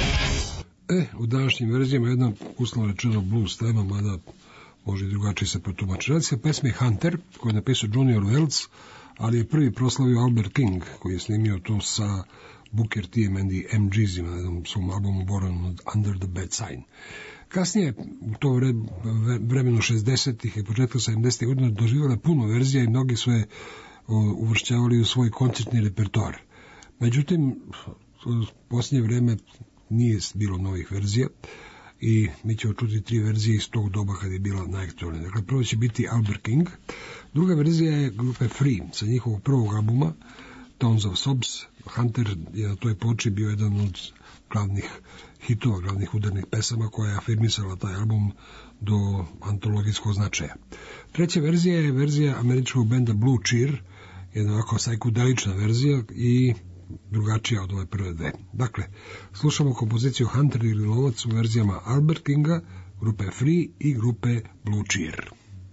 U današnjim verzijama jedna uslovno rečeno blues tema, mada može i drugačije se protumači. Radi se o pesmi Hunter, koju je napisao Junior Wells, ali je prvi proslavio Albert King, koji je snimio to sa Booker T-em and the MGs-ima na jednom svom albumu Born Under the Bad Sign. Kasnije, u to vremenu 60-ih i početka 70-ih godina, doživjela puno verzija i mnogi su je uvršćavali u svoj koncertni repertoar. Međutim, u posljednje vreme nije bilo novih verzija i mi ćemo čuti 3 verzije iz tog doba kad je bila najaktualnija. Dakle, prvo će biti Albert King, druga verzija je grupe Free sa njihovog prvog albuma Towns of Sobs. Hunter je na toj ploči bio jedan od glavnih hitova, glavnih udarnih pesama koja je afirmisala taj album do antologijskog značaja. Treća verzija je verzija američkog benda Blue Cheer, jedna ovako sajkudelična verzija i drugačija od ove prve dve. Dakle, slušamo kompoziciju Hunter ili Lovac u verzijama Albert Kinga, grupe Free i grupe Blue Cheer.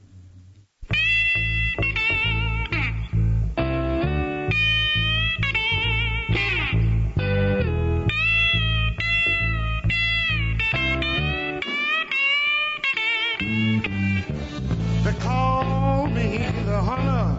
They call me the hunter,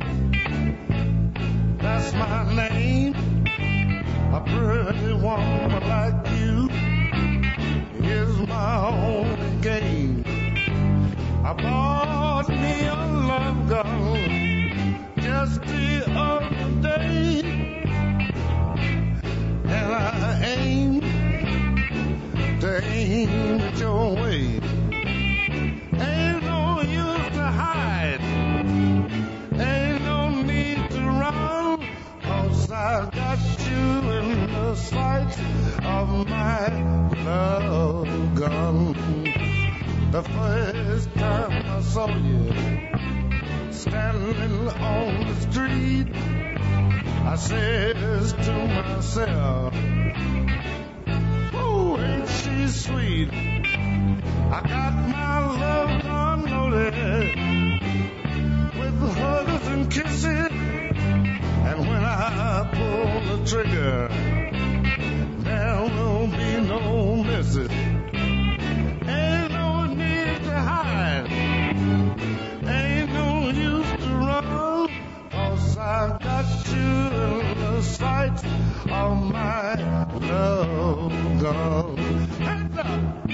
that's my name. A pretty woman like you is my only game. I bought me a love gun just the other day, and I aimed to aim it your way. Ain't no use to hide, ain't no need to run, 'cause I got you in the sight of my love gun. The first time I saw you standing on the street, I says to myself, oh, ain't she sweet? I got my love gun loaded with hugs and kisses, and when I pull the trigger, there will be no missing. Ain't no need to hide, ain't no use to run, 'cause I got you in the sight of my love gun. Hands up!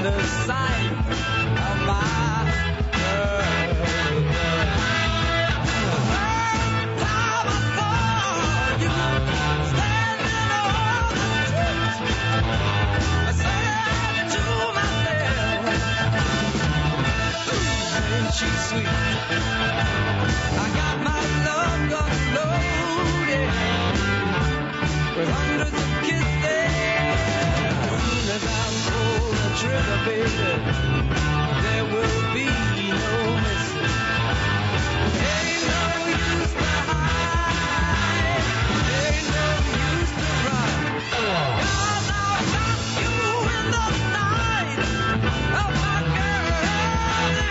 the sight of my girl. The first time I saw you standing on the street, I said to myself, ooh, ain't she sweet? I got my love gun loaded with hundreds of kisses. As soon as I pull the trigger, baby, there will be no missing. Ain't no use to hide, ain't no use to run. 'Cause I've got you in the sight of my girl.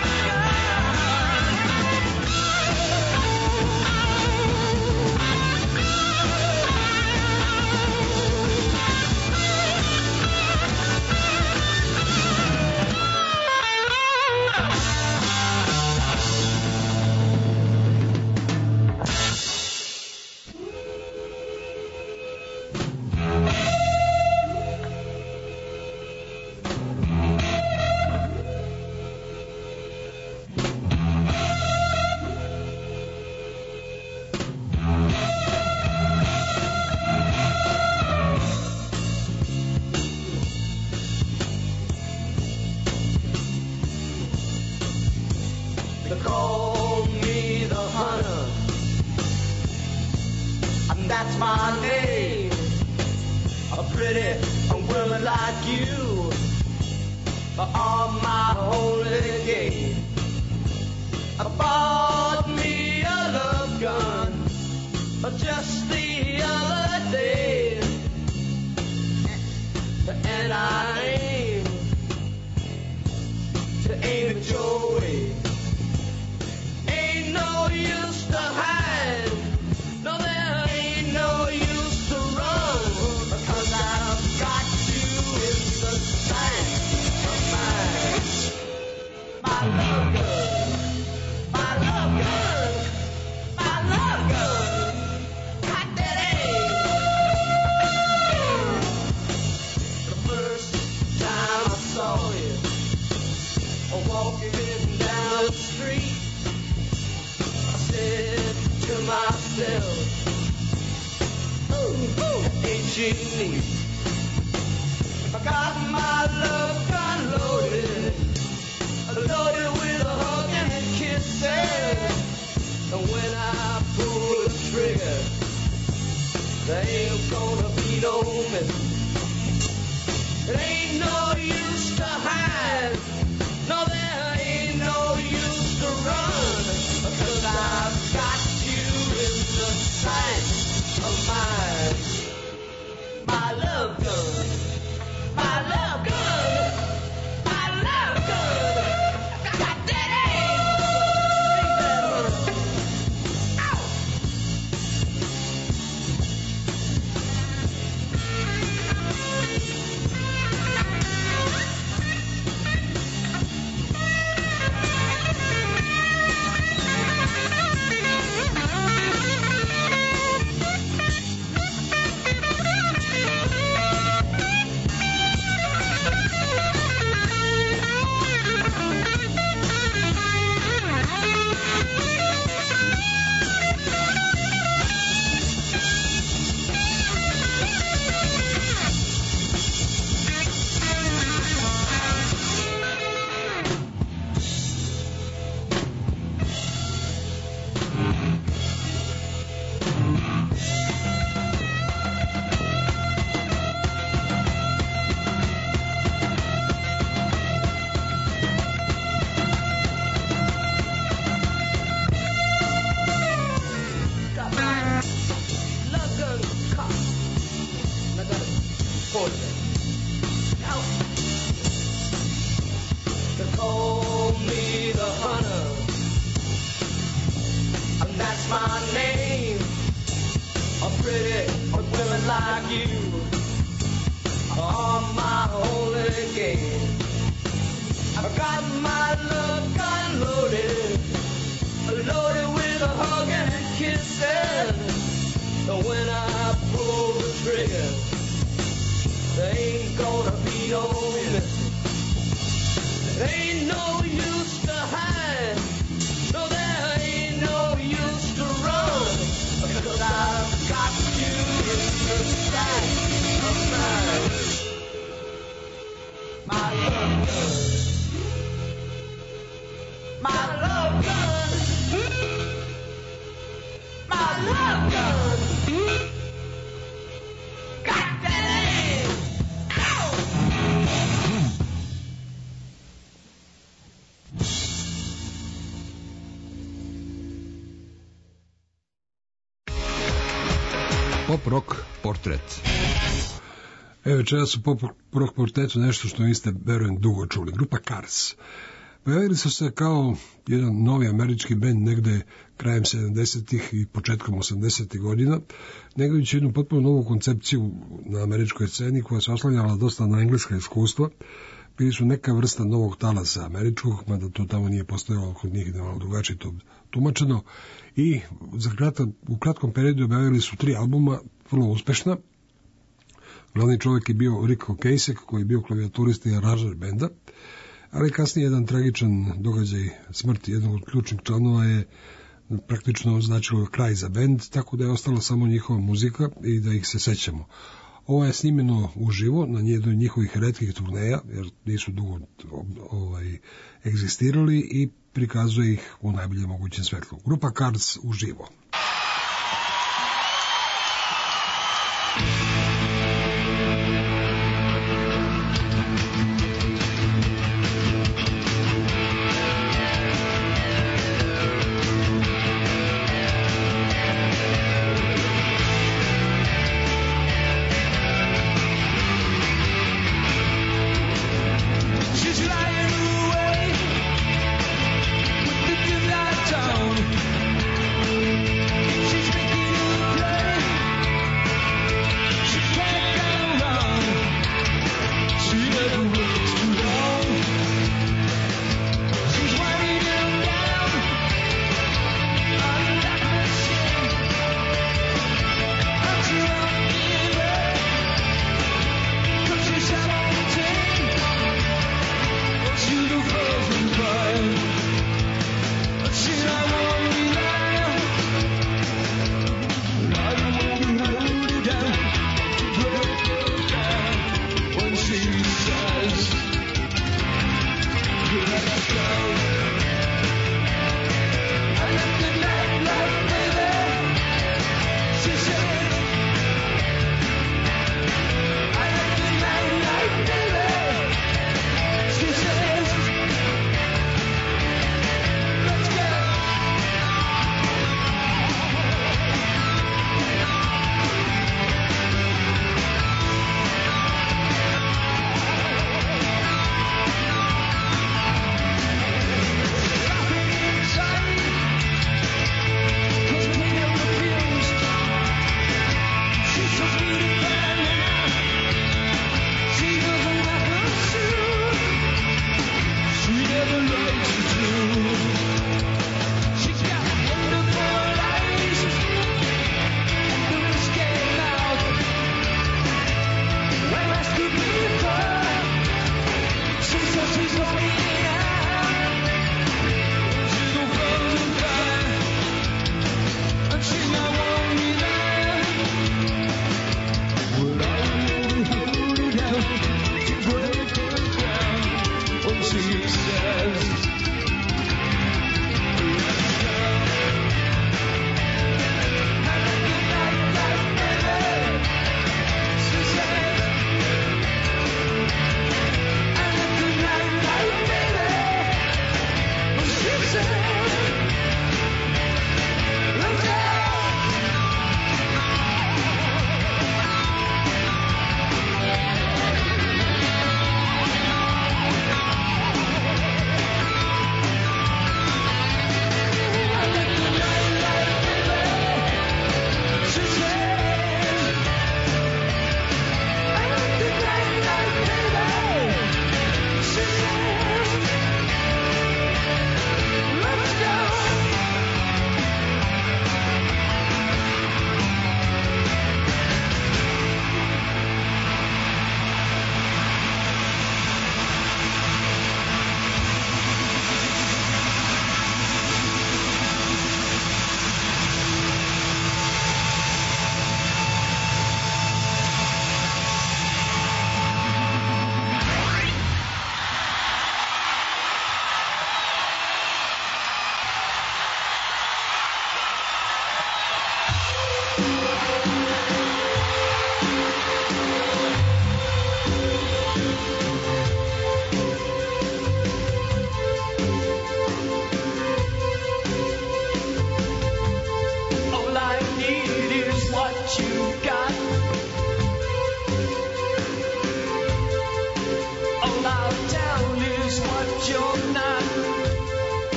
They call me the hunter, and that's my name. A pretty woman like you are my only game. I bought me a love gun just the other day, and I aim it your way. Ain't no use to hide, no there ain't no use to run, because I've got you in the sight of my love gun, my love gun, my love gun. Hot daddy. The first time I saw you walking down the street, I said to myself, oh, ain't she neat? I got my love gun loaded with a hug and kisses, and when I pull the trigger, there ain't gonna be no missing. It ain't no use to hide, no there ain't no use to run, because I've got you in the sight of my love gun, my love gun, my love gun. God daddy! Ow! Pop rock portret. Evo večeras u Pop rock portretu nešto što niste, verujem, dugo čuli. Grupa Cars. Pojavili su se kao jedan novi američki bend negde krajem 70-ih i početkom 80-ih godina, negajući jednu potpuno novu koncepciju na američkoj sceni koja se oslanjala dosta na engleska iskustva. Bili su neka vrsta novog talasa američkog, mada to tamo nije postojalo kod njih, da malo drugačije to tumačeno. I u kratkom periodu objavili su 3 albuma, vrlo uspešna. Glavni čovjek je bio Rick Ocasek, koji je bio klavijaturista i aranžer benda, ali kasnije jedan tragičan događaj, smrt jednog od ključnih članova je praktično značilo kraj za bend, tako da je ostala samo njihova muzika i da ih se sećamo. Ovo je snimeno uživo na jednoj njihovih retkih turneja, jer nisu dugo egzistirali, i prikazuje ih u najboljem mogućem svetlu. Grupa Cars uživo.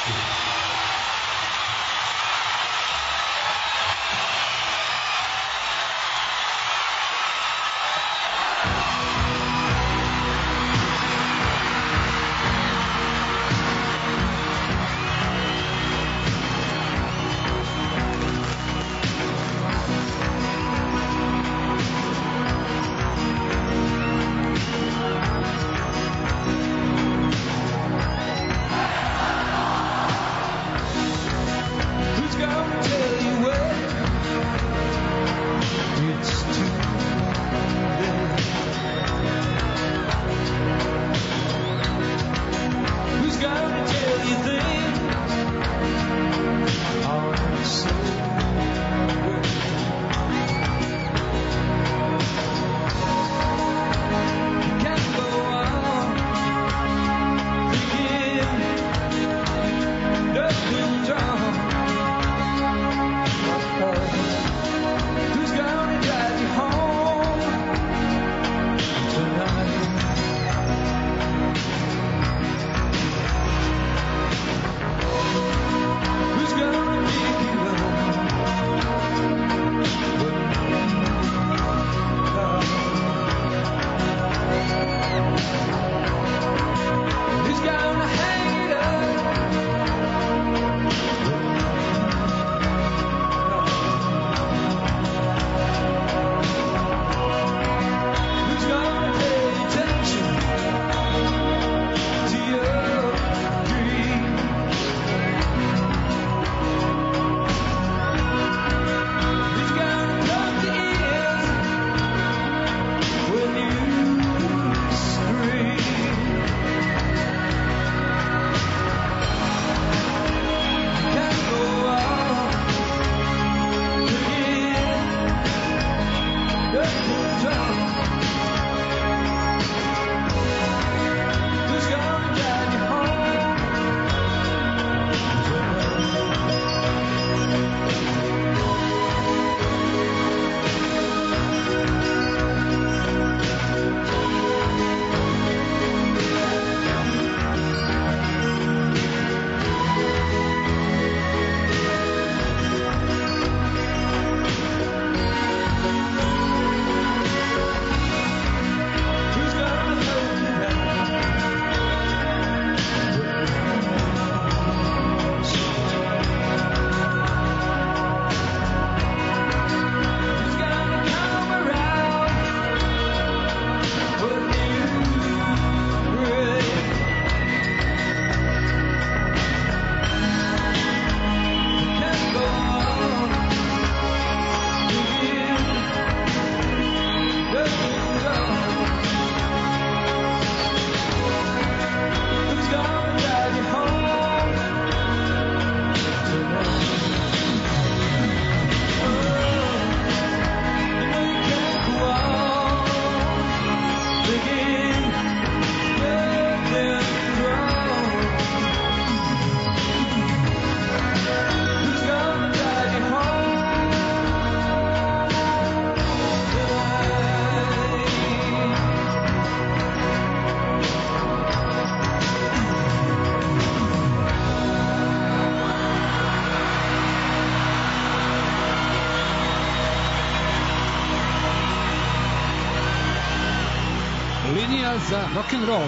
Linija za rock'n'roll.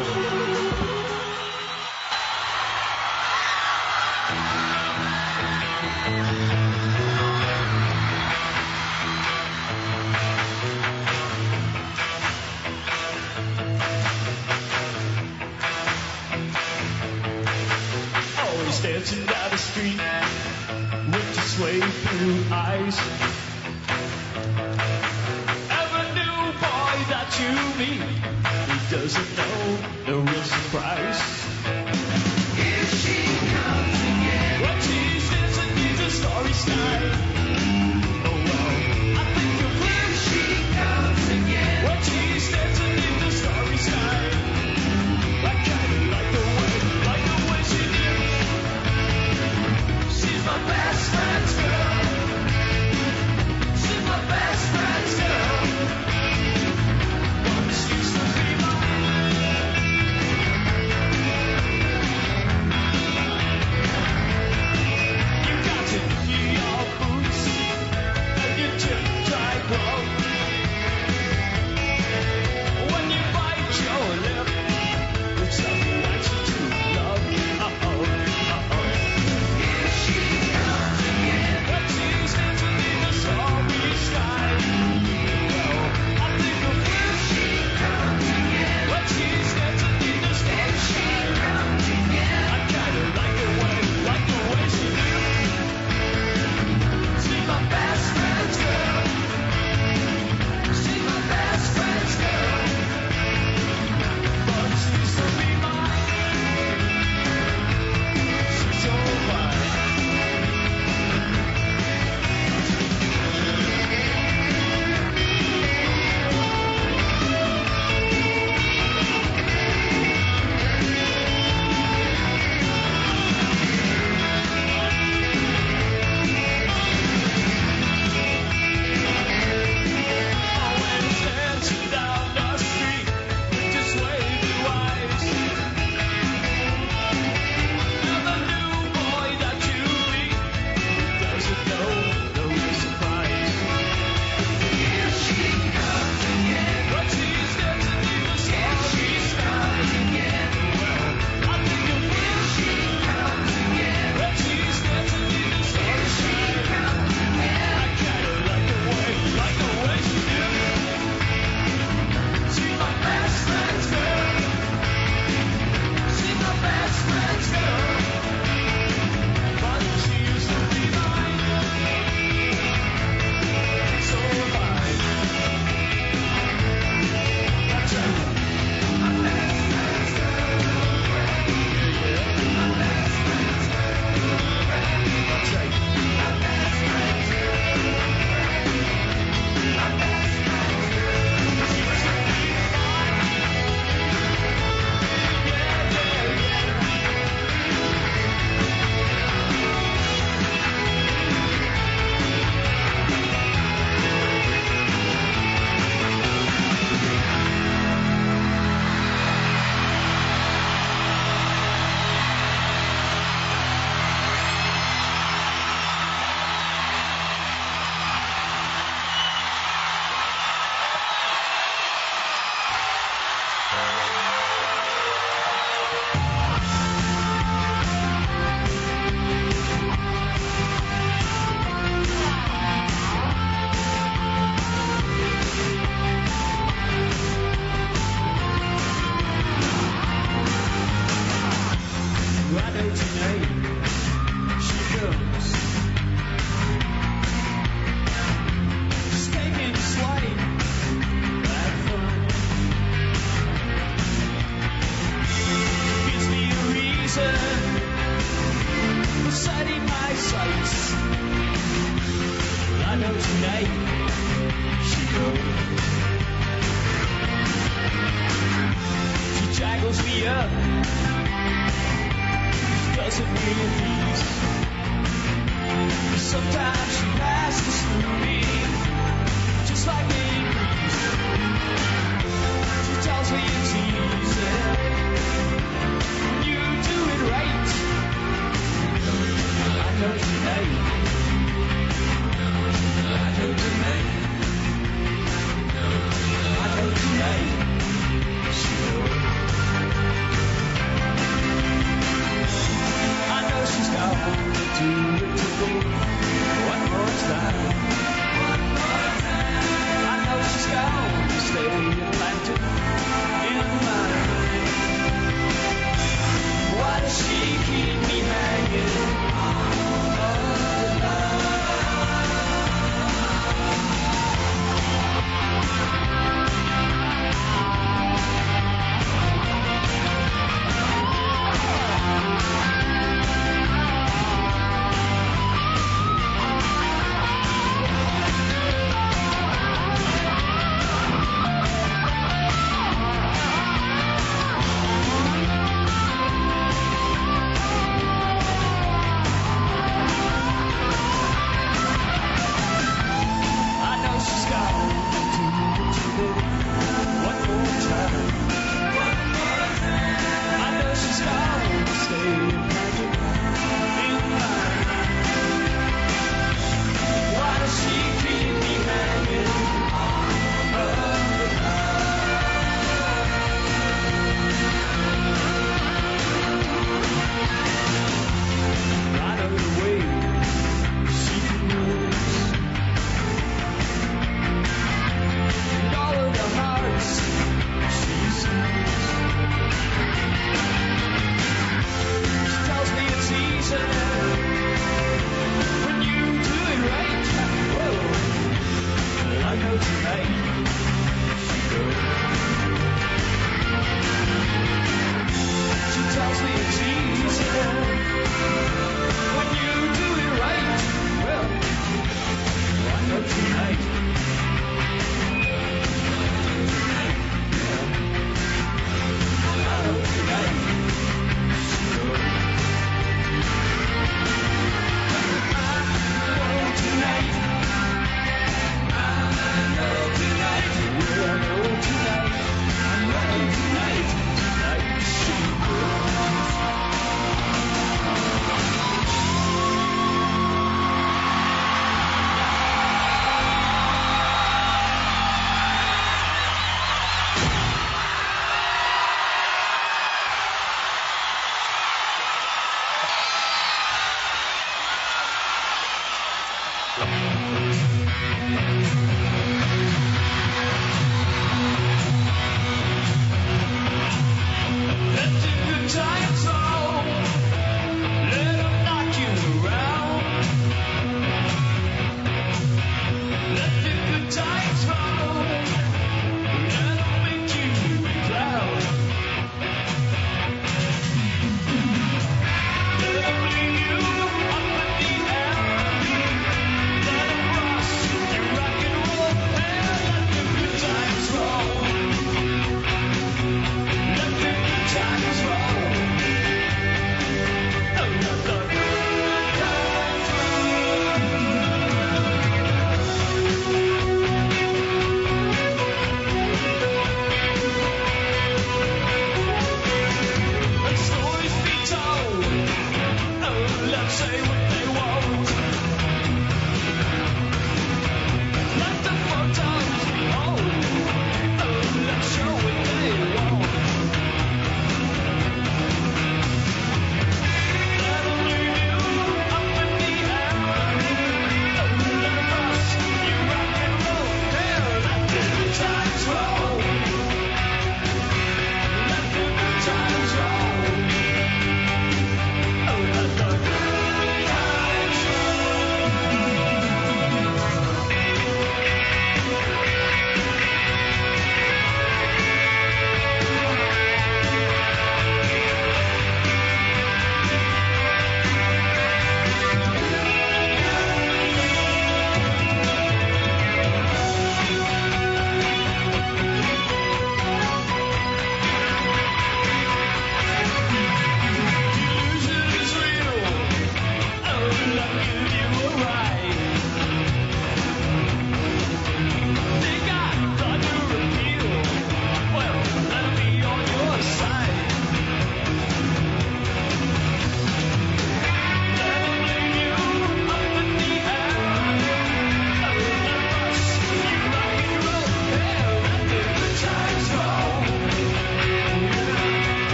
Always dancing down the street with your sway blue eyes. Ever new boy that you meet, he doesn't know the real surprise. Here she comes again. When she's dancing needs a starry sky. Oh well, I think of here she comes again. When she's dancing needs a starry sky. I kinda like the way she did. She's my best friend's girl. She's my best friend's girl. Once used to be mine. sights. Well, I know tonight she goes. She jaggles me up. She doesn't mean peace. Sometimes she passes through me, just like a breeze. She tells me it's easy. You do it right. I know tonight. I know tonight. I know tonight. She knows. I know she's gonna do it to me one more time. I know she's gonna stay planted in mine. Why does she keep me hanging on the line?